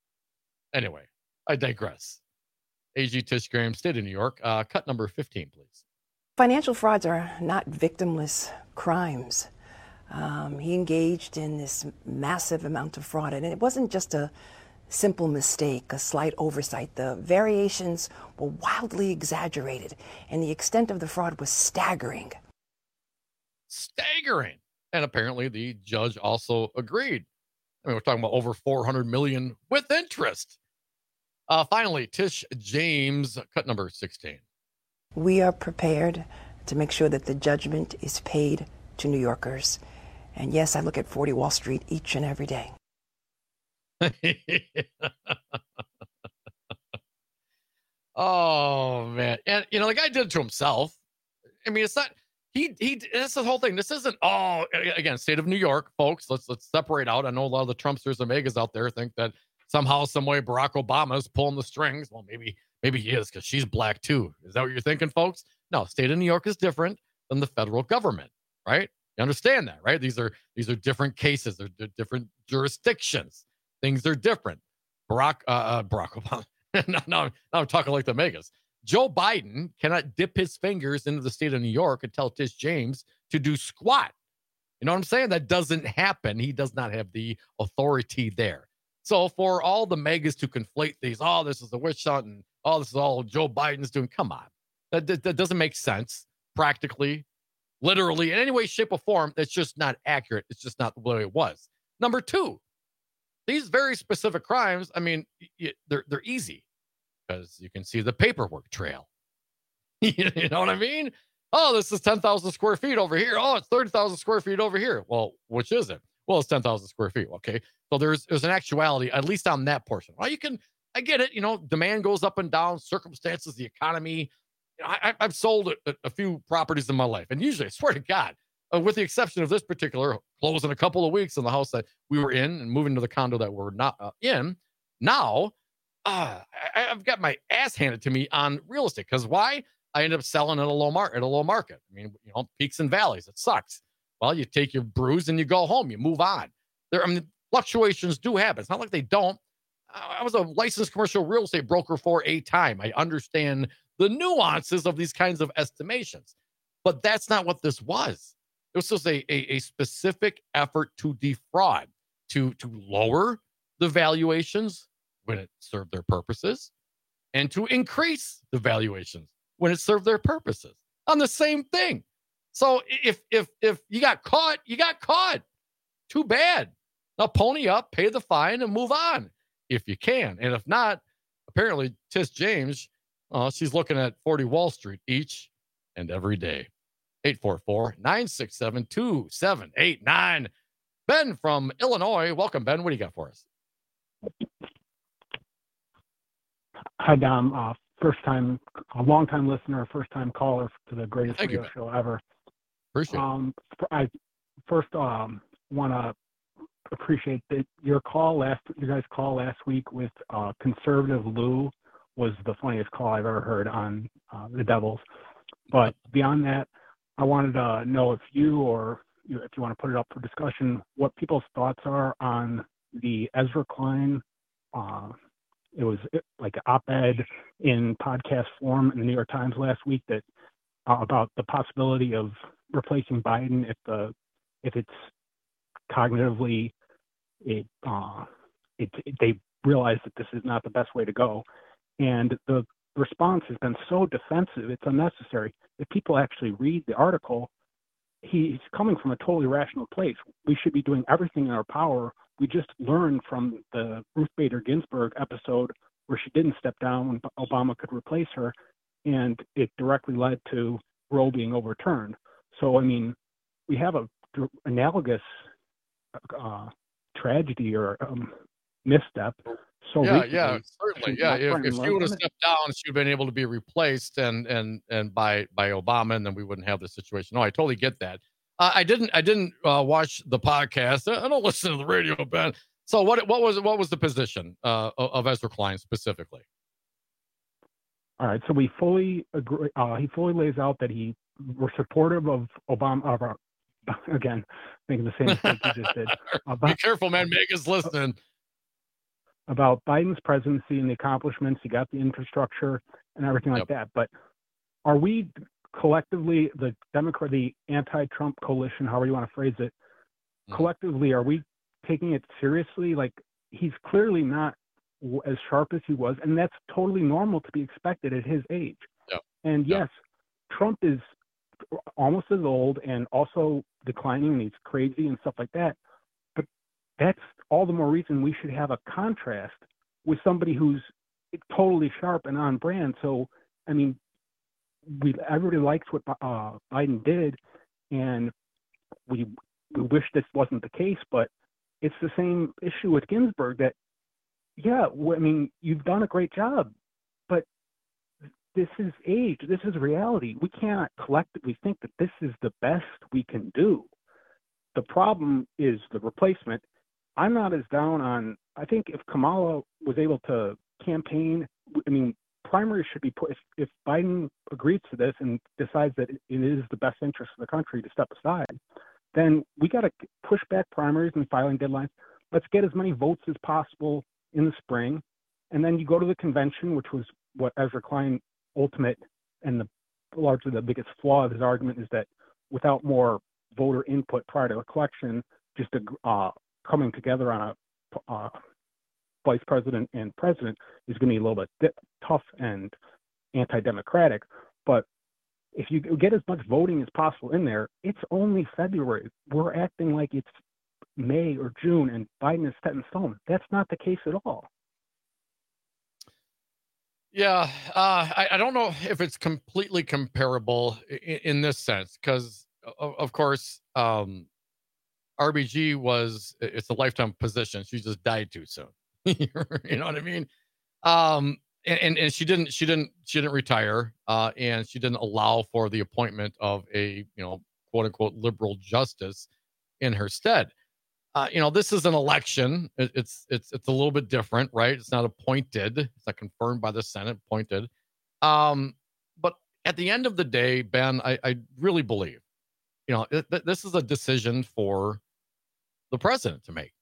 S14: Anyway, I digress. A G Tish Graham, State of New York. Uh, cut number fifteen, please.
S4: Financial frauds are not victimless crimes. Um, he engaged in this massive amount of fraud, and it wasn't just a simple mistake, a slight oversight. The variations were wildly exaggerated, and the extent of the fraud was staggering.
S14: Staggering. And apparently the judge also agreed. I mean, we're talking about over four hundred million dollars with interest. Uh, finally, Tish James, cut number sixteen.
S4: We are prepared to make sure that the judgment is paid to New Yorkers. And yes, I look at forty Wall Street each and every day.
S14: Oh, man. And, you know, the guy did it to himself. I mean, it's not, he, he, that's the whole thing. This isn't, oh, again, state of New York, folks. Let's, let's separate out. I know a lot of the Trumpsters and Megas out there think that somehow, some way, Barack Obama is pulling the strings. Well, maybe, maybe he is because she's black too. Is that what you're thinking, folks? No, state of New York is different than the federal government, right? You understand that, right? These are, these are different cases. They're, they're different jurisdictions. Things are different. Barack, uh, uh, Barack Obama. now, now, now I'm talking like the megas. Joe Biden cannot dip his fingers into the state of New York and tell Tish James to do squat. You know what I'm saying? That doesn't happen. He does not have the authority there. So for all the megas to conflate these, oh, this is a witch hunt, and oh, this is all Joe Biden's doing. Come on. That, that, that doesn't make sense practically, literally, in any way, shape, or form. It's just not accurate. It's just not the way it was. Number two, these very specific crimes, I mean, they're they're easy because you can see the paperwork trail. You know what I mean? Oh, this is ten thousand square feet over here. Oh, it's thirty thousand square feet over here. Well, which is it? Well, it's ten thousand square feet. Okay. So there's there's an actuality, at least on that portion. Well, you can, I get it. You know, demand goes up and down, circumstances, the economy. You know, I, I've sold a, a few properties in my life. And usually, I swear to God, uh, with the exception of this particular close in a couple of weeks in the house that we were in and moving to the condo that we're not uh, in. Now, uh, I, I've got my ass handed to me on real estate. Because why? I ended up selling at a low market. At a low market. I mean, you know, peaks and valleys. It sucks. Well, you take your bruise and you go home. You move on. There, I mean, fluctuations do happen. It's not like they don't. I was a licensed commercial real estate broker for a time. I understand the nuances of these kinds of estimations, but that's not what this was. It was just a, a, a specific effort to defraud, to, to lower the valuations when it served their purposes, and to increase the valuations when it served their purposes on the same thing. So if if if you got caught, you got caught. Too bad. Now pony up, pay the fine, and move on if you can. And if not, apparently Tish James, uh, she's looking at forty Wall Street each and every day. eight four four, nine six seven, two seven eight nine. Ben from Illinois. Welcome, Ben. What do you got for us?
S6: Hi, Dom. Uh, first time, a long time listener, first time caller to the greatest
S14: Thank
S6: radio
S14: you,
S6: show ever.
S14: Appreciate
S6: um, it. I first um, want to appreciate that your call last, you guys' call last week with uh, conservative Lou was the funniest call I've ever heard on uh, the Devils. But beyond that, I wanted to know if you or you, if you want to put it up for discussion, what people's thoughts are on the Ezra Klein. Uh, it was like an op-ed in podcast form in the New York Times last week that uh, about the possibility of replacing Biden if the if it's cognitively it, uh, it, it they realize that this is not the best way to go, and the response has been so defensive, it's unnecessary. If people actually read the article, he's coming from a totally rational place. We should be doing everything in our power. We just learned from the Ruth Bader Ginsburg episode where she didn't step down when Obama could replace her, and it directly led to Roe being overturned. So, I mean, we have a analogous uh, tragedy or um, misstep. So
S14: yeah,
S6: recently,
S14: yeah, certainly. Yeah, if, if she would have stepped down, she would have been able to be replaced and and and by by Obama, and then we wouldn't have this situation. No, I totally get that. Uh, I didn't I didn't uh, watch the podcast. I don't listen to the radio, Ben. So what what was what was the position uh, of Ezra Klein specifically?
S6: All right, so we fully agree. Uh, he fully lays out that he we're supportive of Obama. Of our, again, making the same mistake you just did. Uh,
S14: Be careful, man. Megan's listening.
S6: About Biden's presidency and the accomplishments, he got the infrastructure and everything like
S14: Yep.
S6: that. But are we collectively, the Democrat, the anti-Trump coalition, however you want to phrase it, collectively, are we taking it seriously? Like, he's clearly not w- as sharp as he was, and that's totally normal to be expected at his age.
S14: Yep.
S6: And yes, Trump is almost as old and also declining, and he's crazy and stuff like that. But that's all the more reason we should have a contrast with somebody who's totally sharp and on brand. So, I mean, we everybody likes what uh, Biden did, and we we wish this wasn't the case. But it's the same issue with Ginsburg. That yeah, w- I mean, you've done a great job, but this is age. This is reality. We cannot collectively think that this is the best we can do. The problem is the replacement. I'm not as down on, I think if Kamala was able to campaign, I mean, primaries should be put, if, if Biden agrees to this and decides that it is the best interest of the country to step aside, then we got to push back primaries and filing deadlines. Let's get as many votes as possible in the spring. And then you go to the convention, which was what Ezra Klein ultimate and the largely the biggest flaw of his argument is that without more voter input prior to a collection, just a, uh, coming together on a uh, vice president and president is going to be a little bit di- tough and anti-democratic. But if you get as much voting as possible in there, it's only February. We're acting like it's May or June and Biden is set in stone. That's not the case at all.
S14: Yeah, uh, I, I don't know if it's completely comparable in, in this sense, because of, of course, um, R B G was, it's a lifetime position. She just died too soon. You know what I mean? Um, and, and, and she didn't, she didn't, she didn't retire, uh, and she didn't allow for the appointment of a, you know, quote unquote, liberal justice. in her stead. Uh, you know, this is an election. It, it's it's it's a little bit different, right? It's not appointed. It's not confirmed by the Senate, appointed. Um, but at the end of the day, Ben, I, I really believe, you know, it, this is a decision for the president to make.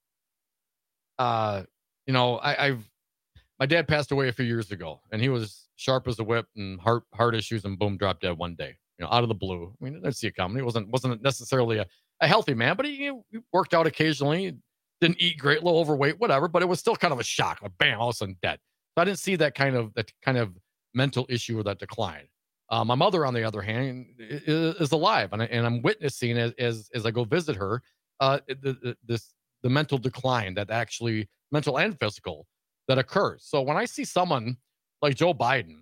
S14: Uh, you know, I, I've my dad passed away a few years ago, and he was sharp as a whip and heart heart issues, and boom, dropped dead one day. You know, out of the blue. I mean, I didn't see it coming. He wasn't wasn't necessarily a, a healthy man, but he, he worked out occasionally. Didn't eat great, a little overweight, whatever. But it was still kind of a shock. Like, bam, all of a sudden dead. So I didn't see that kind of that kind of mental issue or that decline. Uh, my mother, on the other hand, is, is alive, and, I, and I'm witnessing as, as as I go visit her, uh, the, the, this the mental decline that actually mental and physical that occurs. So when I see someone like Joe Biden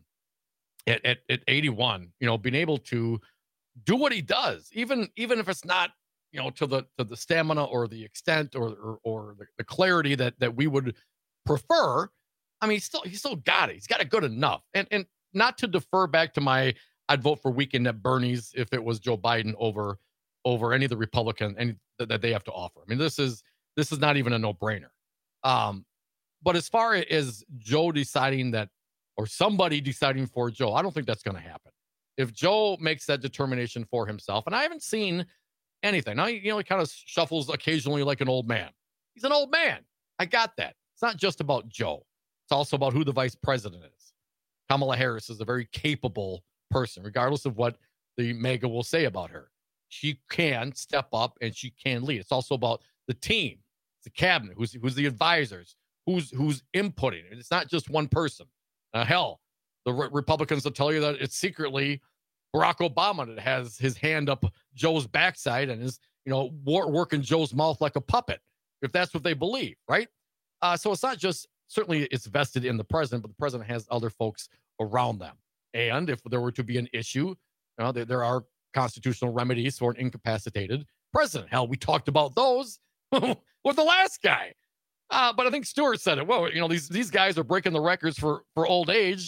S14: at, at, at eighty-one, you know, being able to do what he does, even even if it's not, you know, to the to the stamina or the extent or or, or the, the clarity that that we would prefer. I mean, he's still he's still got it. He's got it good enough. And and not to defer back to my, I'd vote for weekend at Bernie's if it was Joe Biden over over any of the Republican any that, that they have to offer. I mean, this is this is not even a no-brainer. Um, but as far as Joe deciding that, or somebody deciding for Joe, I don't think that's going to happen. If Joe makes that determination for himself, and I haven't seen anything. Now, you know, he kind of shuffles occasionally like an old man. He's an old man. I got that. It's not just about Joe. It's also about who the vice president is. Kamala Harris is a very capable person, regardless of what the MAGA will say about her. She can step up and she can lead. It's also about the team, it's the cabinet, who's who's the advisors, who's who's inputting. And it's not just one person. Uh, hell, the re- Republicans will tell you that it's secretly Barack Obama that has his hand up Joe's backside and is, you know, war- working Joe's mouth like a puppet, if that's what they believe, right? Uh, so it's not just, certainly it's vested in the president, but the president has other folks around them. And if there were to be an issue, you know, there, there are constitutional remedies for an incapacitated president. Hell, we talked about those with the last guy. Uh, but I think Stewart said it. Well, you know, these these guys are breaking the records for, for old age,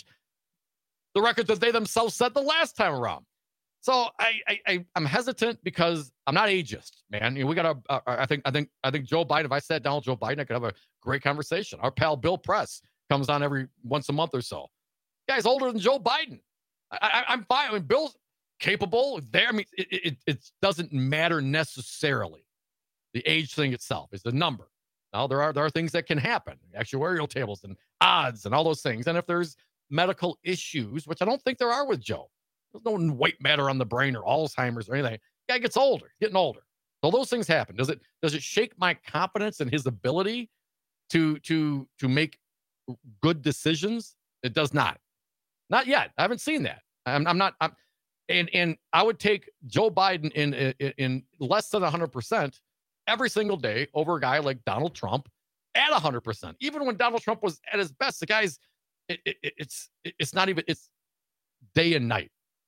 S14: the records that they themselves set the last time around. So I, I, I I'm hesitant because I'm not ageist, man. You know, we got to. Uh, I think I think I think Joe Biden. If I sat down with Joe Biden, I could have a great conversation. Our pal Bill Press comes on every once a month or so. The guy's older than Joe Biden. I, I, I'm fine. I mean, Bill's capable there. I mean, it, it it doesn't matter necessarily. The age thing itself is the number. Now there are there are things that can happen, actuarial tables and odds and all those things. And if there's medical issues, which I don't think there are with Joe, there's no white matter on the brain or Alzheimer's or anything. The guy gets older, getting older. So those things happen. Does it does it shake my confidence in his ability to to to make good decisions? It does not. Not yet. I haven't seen that. I'm, I'm not. I'm, and and I would take Joe Biden in in, in less than one hundred percent every single day over a guy like Donald Trump at one hundred percent. Even when Donald Trump was at his best, the guy's it, it, it's it's not even it's day and night.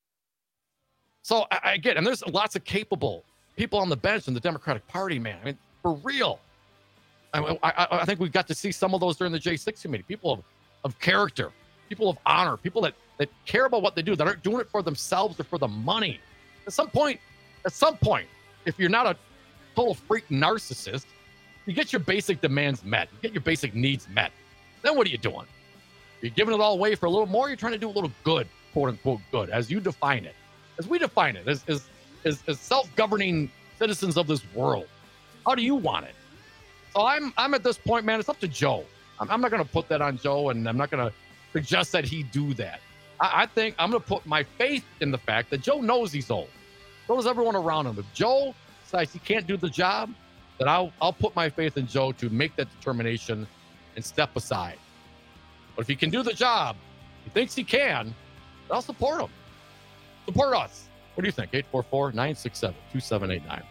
S14: So I, I get, and there's lots of capable people on the bench in the Democratic Party, man. I mean, for real. I, I, I think we got to see some of those during the J six committee. People of, of character, people of honor, people that, that care about what they do, that aren't doing it for themselves or for the money. At some point, at some point, if you're not a total freak narcissist, you get your basic demands met. You get your basic needs met. Then what are you doing? You're giving it all away for a little more? You're trying to do a little good, quote unquote good, as you define it. As we define it, as, as, as, as self-governing citizens of this world. How do you want it? So I'm I'm at this point, man, it's up to Joe. I'm, I'm not going to put that on Joe, and I'm not going to suggest that he do that. I, I think I'm going to put my faith in the fact that Joe knows he's old. So does everyone around him. If Joe decides he can't do the job, then I'll I'll put my faith in Joe to make that determination and step aside. But if he can do the job, he thinks he can, I'll support him. Support us. What do you think? eight four four, nine six seven, two seven eight nine.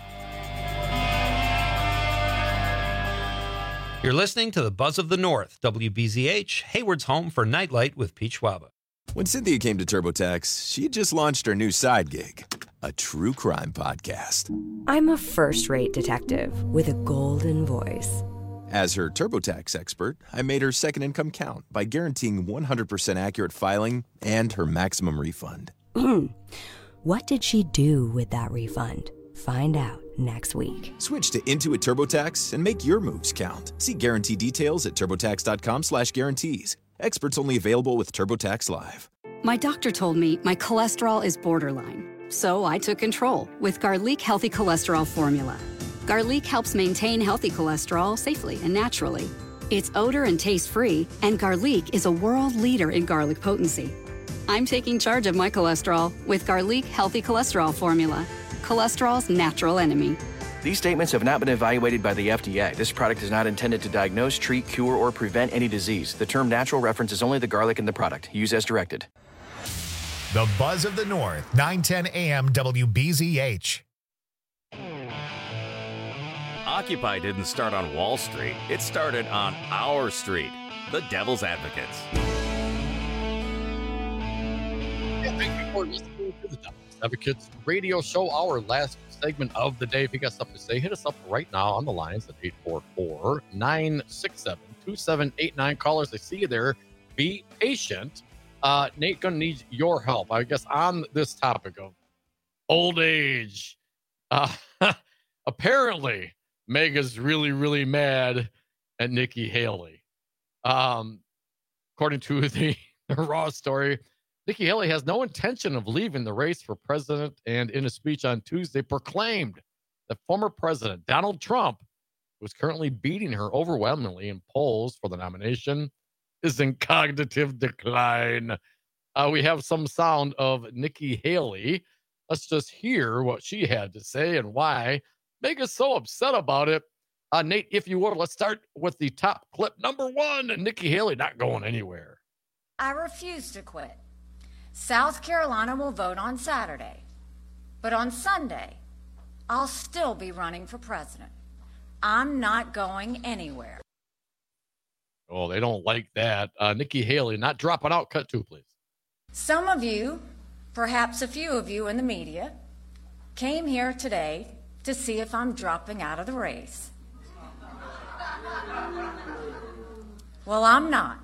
S13: You're listening to the Buzz of the North, W B Z H, Hayward's home for Nightlight with Pete Schwaba.
S7: When Cynthia came to TurboTax, she just launched her new side gig, a true crime podcast.
S8: I'm a first-rate detective with a golden voice.
S7: As her TurboTax expert, I made her second income count by guaranteeing one hundred percent accurate filing and her maximum refund.
S8: What did she do with that refund? Find out next week.
S7: Switch to Intuit TurboTax and make your moves count. See guarantee details at turbotax.com slash guarantees. Experts only available with TurboTax Live.
S9: My doctor told me my cholesterol is borderline, so I took control with Garlic Healthy Cholesterol Formula. Garlic helps maintain healthy cholesterol safely and naturally. It's odor and taste-free, and Garlic is a world leader in garlic potency. I'm taking charge of my cholesterol with Garlic Healthy Cholesterol Formula, cholesterol's natural enemy.
S11: These statements have not been evaluated by the F D A. This product is not intended to diagnose, treat, cure, or prevent any disease. The term natural references only the garlic in the product. Use as directed.
S12: The Buzz of the North, nine ten A M W B Z H.
S22: Occupy didn't start on Wall Street. It started on our street, the Devil's Advocates.
S14: Yeah, thank you for listening to the Devil's Advocates radio show, our last segment of the day. If you got something to say, hit us up right now on the lines at eight four four, nine six seven, two seven eight nine. Callers, I see you there. Be patient. Uh, Nate, gonna need your help, I guess, on this topic of old age. Uh, apparently, Mega's really, really mad at Nikki Haley. Um, according to the, the Raw story, Nikki Haley has no intention of leaving the race for president, and in a speech on Tuesday proclaimed that former President Donald Trump, who is currently beating her overwhelmingly in polls for the nomination, is in cognitive decline. Uh, we have some sound of Nikki Haley. Let's just hear what she had to say and why Mega's so upset about it. Uh, Nate, if you would, let's start with the top clip. Number one, Nikki Haley not going anywhere.
S15: I refuse to quit. South Carolina will vote on Saturday, but on Sunday, I'll still be running for president. I'm not going anywhere.
S14: Oh, they don't like that. Uh, Nikki Haley not dropping out. Cut two, please.
S15: Some of you, perhaps a few of you in the media, came here today to see if I'm dropping out of the race. Well, I'm not.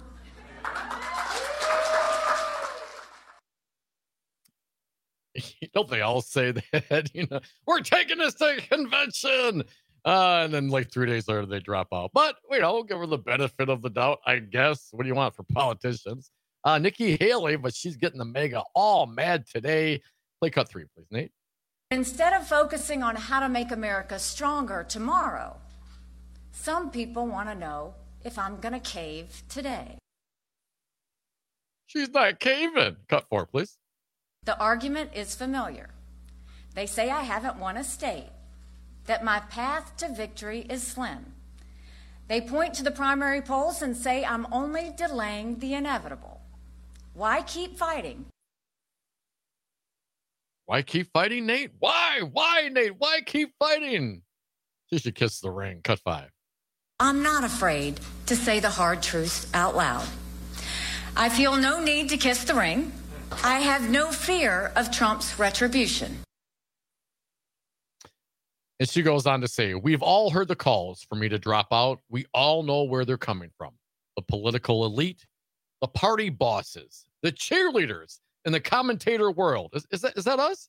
S14: Don't they all say that? You know, we're taking this to convention. Uh, and then like three days later, they drop out. But, you know, give her the benefit of the doubt, I guess. What do you want for politicians? Uh, Nikki Haley, but she's getting the Mega all mad today. Play cut three, please, Nate.
S15: Instead of focusing on how to make America stronger tomorrow, some people want to know if I'm going to cave today.
S14: She's not caving. Cut four, please.
S15: The argument is familiar. They say I haven't won a state, that my path to victory is slim. They point to the primary polls and say I'm only delaying the inevitable. Why keep fighting?
S14: Why keep fighting, Nate? Why? Why, Nate? Why keep fighting? She should kiss the ring. Cut five.
S15: I'm not afraid to say the hard truth out loud. I feel no need to kiss the ring. I have no fear of Trump's retribution.
S14: And she goes on to say, we've all heard the calls for me to drop out. We all know where they're coming from. The political elite, the party bosses, the cheerleaders, and the commentator world. Is, is that is that us?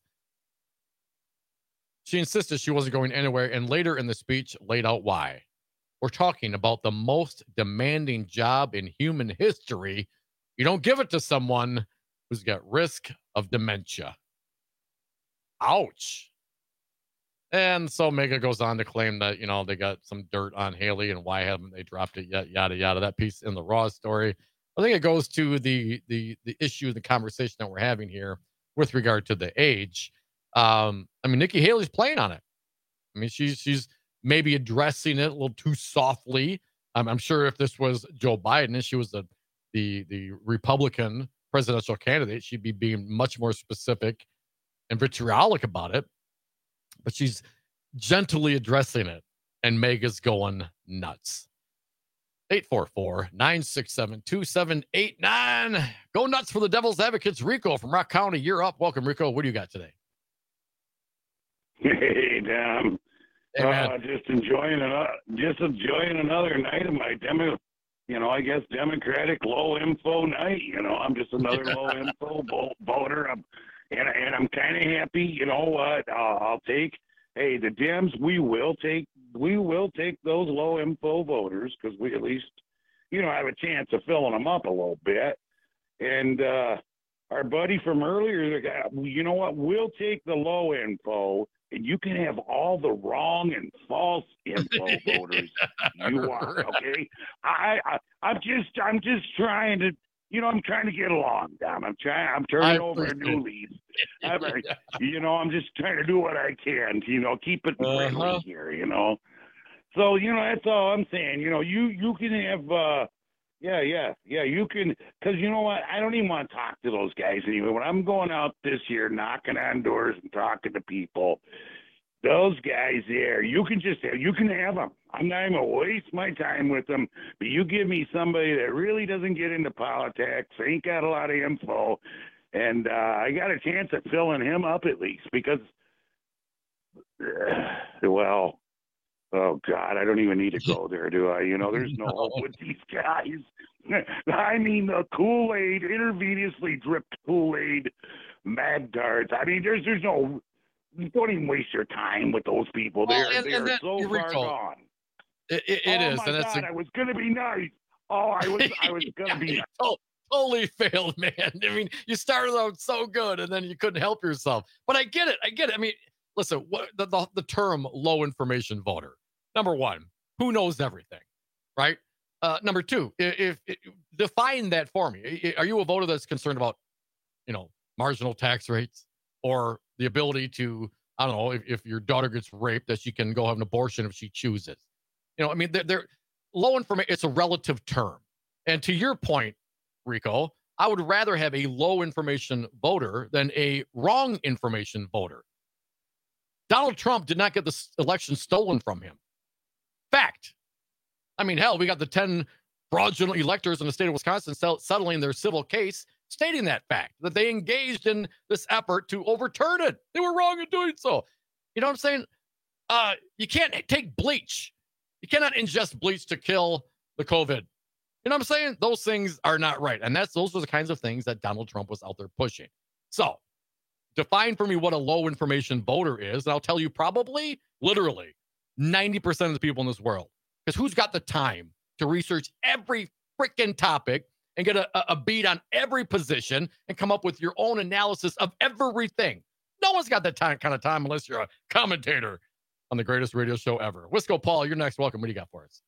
S14: She insisted she wasn't going anywhere, and later in the speech laid out why. We're talking about the most demanding job in human history. You don't give it to someone who's got risk of dementia. Ouch. And so Mega goes on to claim that, you know, they got some dirt on Haley and why haven't they dropped it yet, yada, yada. That piece in the Raw story. I think it goes to the the the issue, the conversation that we're having here with regard to the age. Um, I mean, Nikki Haley's playing on it. I mean, she's she's maybe addressing it a little too softly. Um, I'm sure if this was Joe Biden and she was the the the Republican presidential candidate, she'd be being much more specific and vitriolic about it. But she's gently addressing it, and Mega's going nuts. eight four four, nine six seven, two seven eight nine. Go nuts for the Devil's Advocates. Rico from Rock County, you're up. Welcome, Rico. What do you got today?
S24: Hey, Dom.
S14: Hey,
S24: uh, just enjoying another, just enjoying another night of my demo, you know, I guess Democratic low info night. You know, I'm just another low info voter. I'm, and and I'm kind of happy. You know what? Uh, I'll take hey, the Dems, we will take we will take those low info voters because we at least, you know, have a chance of filling them up a little bit. And uh, our buddy from earlier, the guy, you know what? We'll take the low info, and you can have all the wrong and false info voters you want. Okay, I, I I'm just I'm just trying to. You know, I'm trying to get along, Dom. I'm trying. I'm turning over a new leaf. I'm, you know, I'm just trying to do what I can to, you know, keep it friendly uh-huh. here. You know, so you know that's all I'm saying. You know, you you can have, uh, yeah, yeah, yeah. You can, because you know what? I don't even want to talk to those guys anyway. When I'm going out this year, knocking on doors and talking to people, those guys there, you can just you can have them. I'm not even going to waste my time with them, but you give me somebody that really doesn't get into politics, ain't got a lot of info, and uh, I got a chance at filling him up at least because, uh, well, oh, God, I don't even need to go there, do I? You know, there's no hope with these guys. I mean, the Kool-Aid, intravenously dripped Kool-Aid, mad darts. I mean, there's there's no, don't even waste your time with those people. They're,
S14: well, and,
S24: they're
S14: and that,
S24: so far gone.
S14: It, it, it
S24: oh
S14: is,
S24: my
S14: and that's
S24: God,
S14: a...
S24: I was gonna be nice. Oh, I was, I was gonna be.
S14: nice. Totally failed, man. I mean, you started out so good, and then you couldn't help yourself. But I get it. I get it. I mean, listen, what the the, the term "low information voter." Number one, who knows everything, right? Uh, number two, if, if define that for me. Are you a voter that's concerned about, you know, marginal tax rates or the ability to, I don't know, if, if your daughter gets raped, that she can go have an abortion if she chooses? You know, I mean, they're, they're low information. It's a relative term. And to your point, Rico, I would rather have a low information voter than a wrong information voter. Donald Trump did not get the election stolen from him. Fact. I mean, hell, we got the ten fraudulent electors in the state of Wisconsin settling their civil case, stating that fact, that they engaged in this effort to overturn it. They were wrong in doing so. You know what I'm saying? Uh, you can't take bleach. You cannot ingest bleach to kill the COVID. You know what I'm saying? Those things are not right. And that's those are the kinds of things that Donald Trump was out there pushing. So define for me what a low information voter is. And I'll tell you probably, literally, ninety percent of the people in this world. Because who's got the time to research every freaking topic and get a, a beat on every position and come up with your own analysis of everything? No one's got that time, kind of time unless you're a commentator on the greatest radio show ever. Wisco Paul, you're next. Welcome. What do you got for us?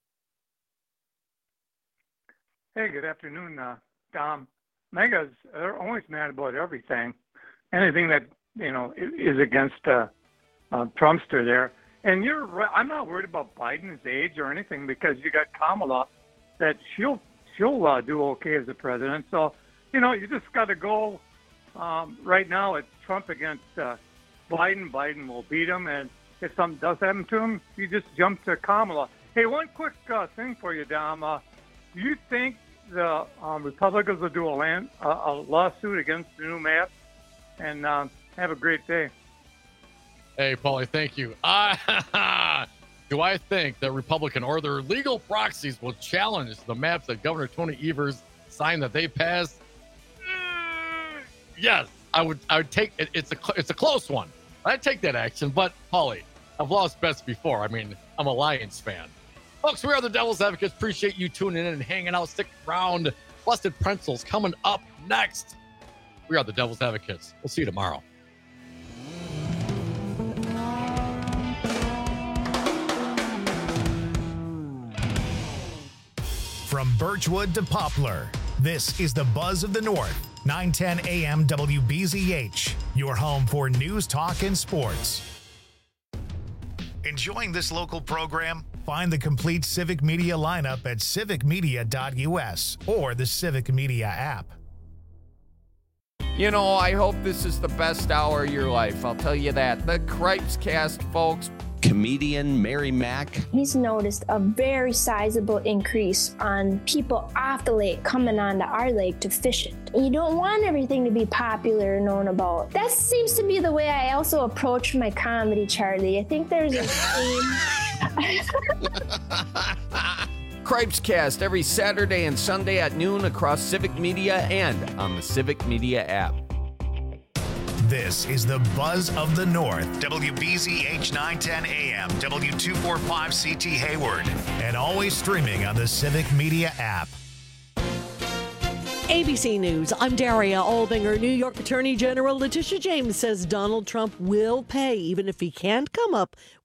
S16: Hey, good afternoon, uh, Dom. Megas are always mad about everything. Anything that, you know, is against uh, uh, Trumpster there. And you're right. I'm not worried about Biden's age or anything because you got Kamala that she'll she'll uh, do okay as a president. So, you know, you just got to go. Um, right now, it's Trump against uh, Biden. Biden will beat him. And if something does happen to him, you just jump to Kamala. Hey, one quick uh, thing for you, Dom. Uh, do you think the um, Republicans will do a, land, uh, a lawsuit against the new map? And uh, have a great day.
S14: Hey, Paulie, thank you. Uh, do I think that Republican or their legal proxies will challenge the maps that Governor Tony Evers signed that they passed? Uh, yes, I would. I would take it. It's a it's a close one. I'd take that action. But Paulie, I've lost bets before. I mean, I'm a Lions fan. Folks, we are the Devil's Advocates. Appreciate you tuning in and hanging out. Stick around. Busted Pretzels coming up next. We are the Devil's Advocates. We'll see you tomorrow.
S12: From Birchwood to Poplar, this is the Buzz of the North, nine ten A M W B Z H, your home for news, talk, and sports. Enjoying this local program? Find the complete Civic Media lineup at civic media dot U S or the Civic Media app.
S17: You know, I hope this is the best hour of your life. I'll tell you that. The Cripes Cast, folks.
S18: Comedian Mary Mack.
S19: He's noticed a very sizable increase on people off the lake coming onto our lake to fish it. You don't want everything to be popular and known about. That seems to be the way I also approach my comedy, Charlie. I think there's a theme.
S17: Cripes Cast every Saturday and Sunday at noon across Civic Media and on the Civic Media app.
S12: This is the Buzz of the North. W B Z H nine ten A M, W two forty-five C T Hayward, and always streaming on the Civic Media app.
S1: A B C News, I'm Daria Albinger. New York Attorney General Letitia James says Donald Trump will pay even if he can't come up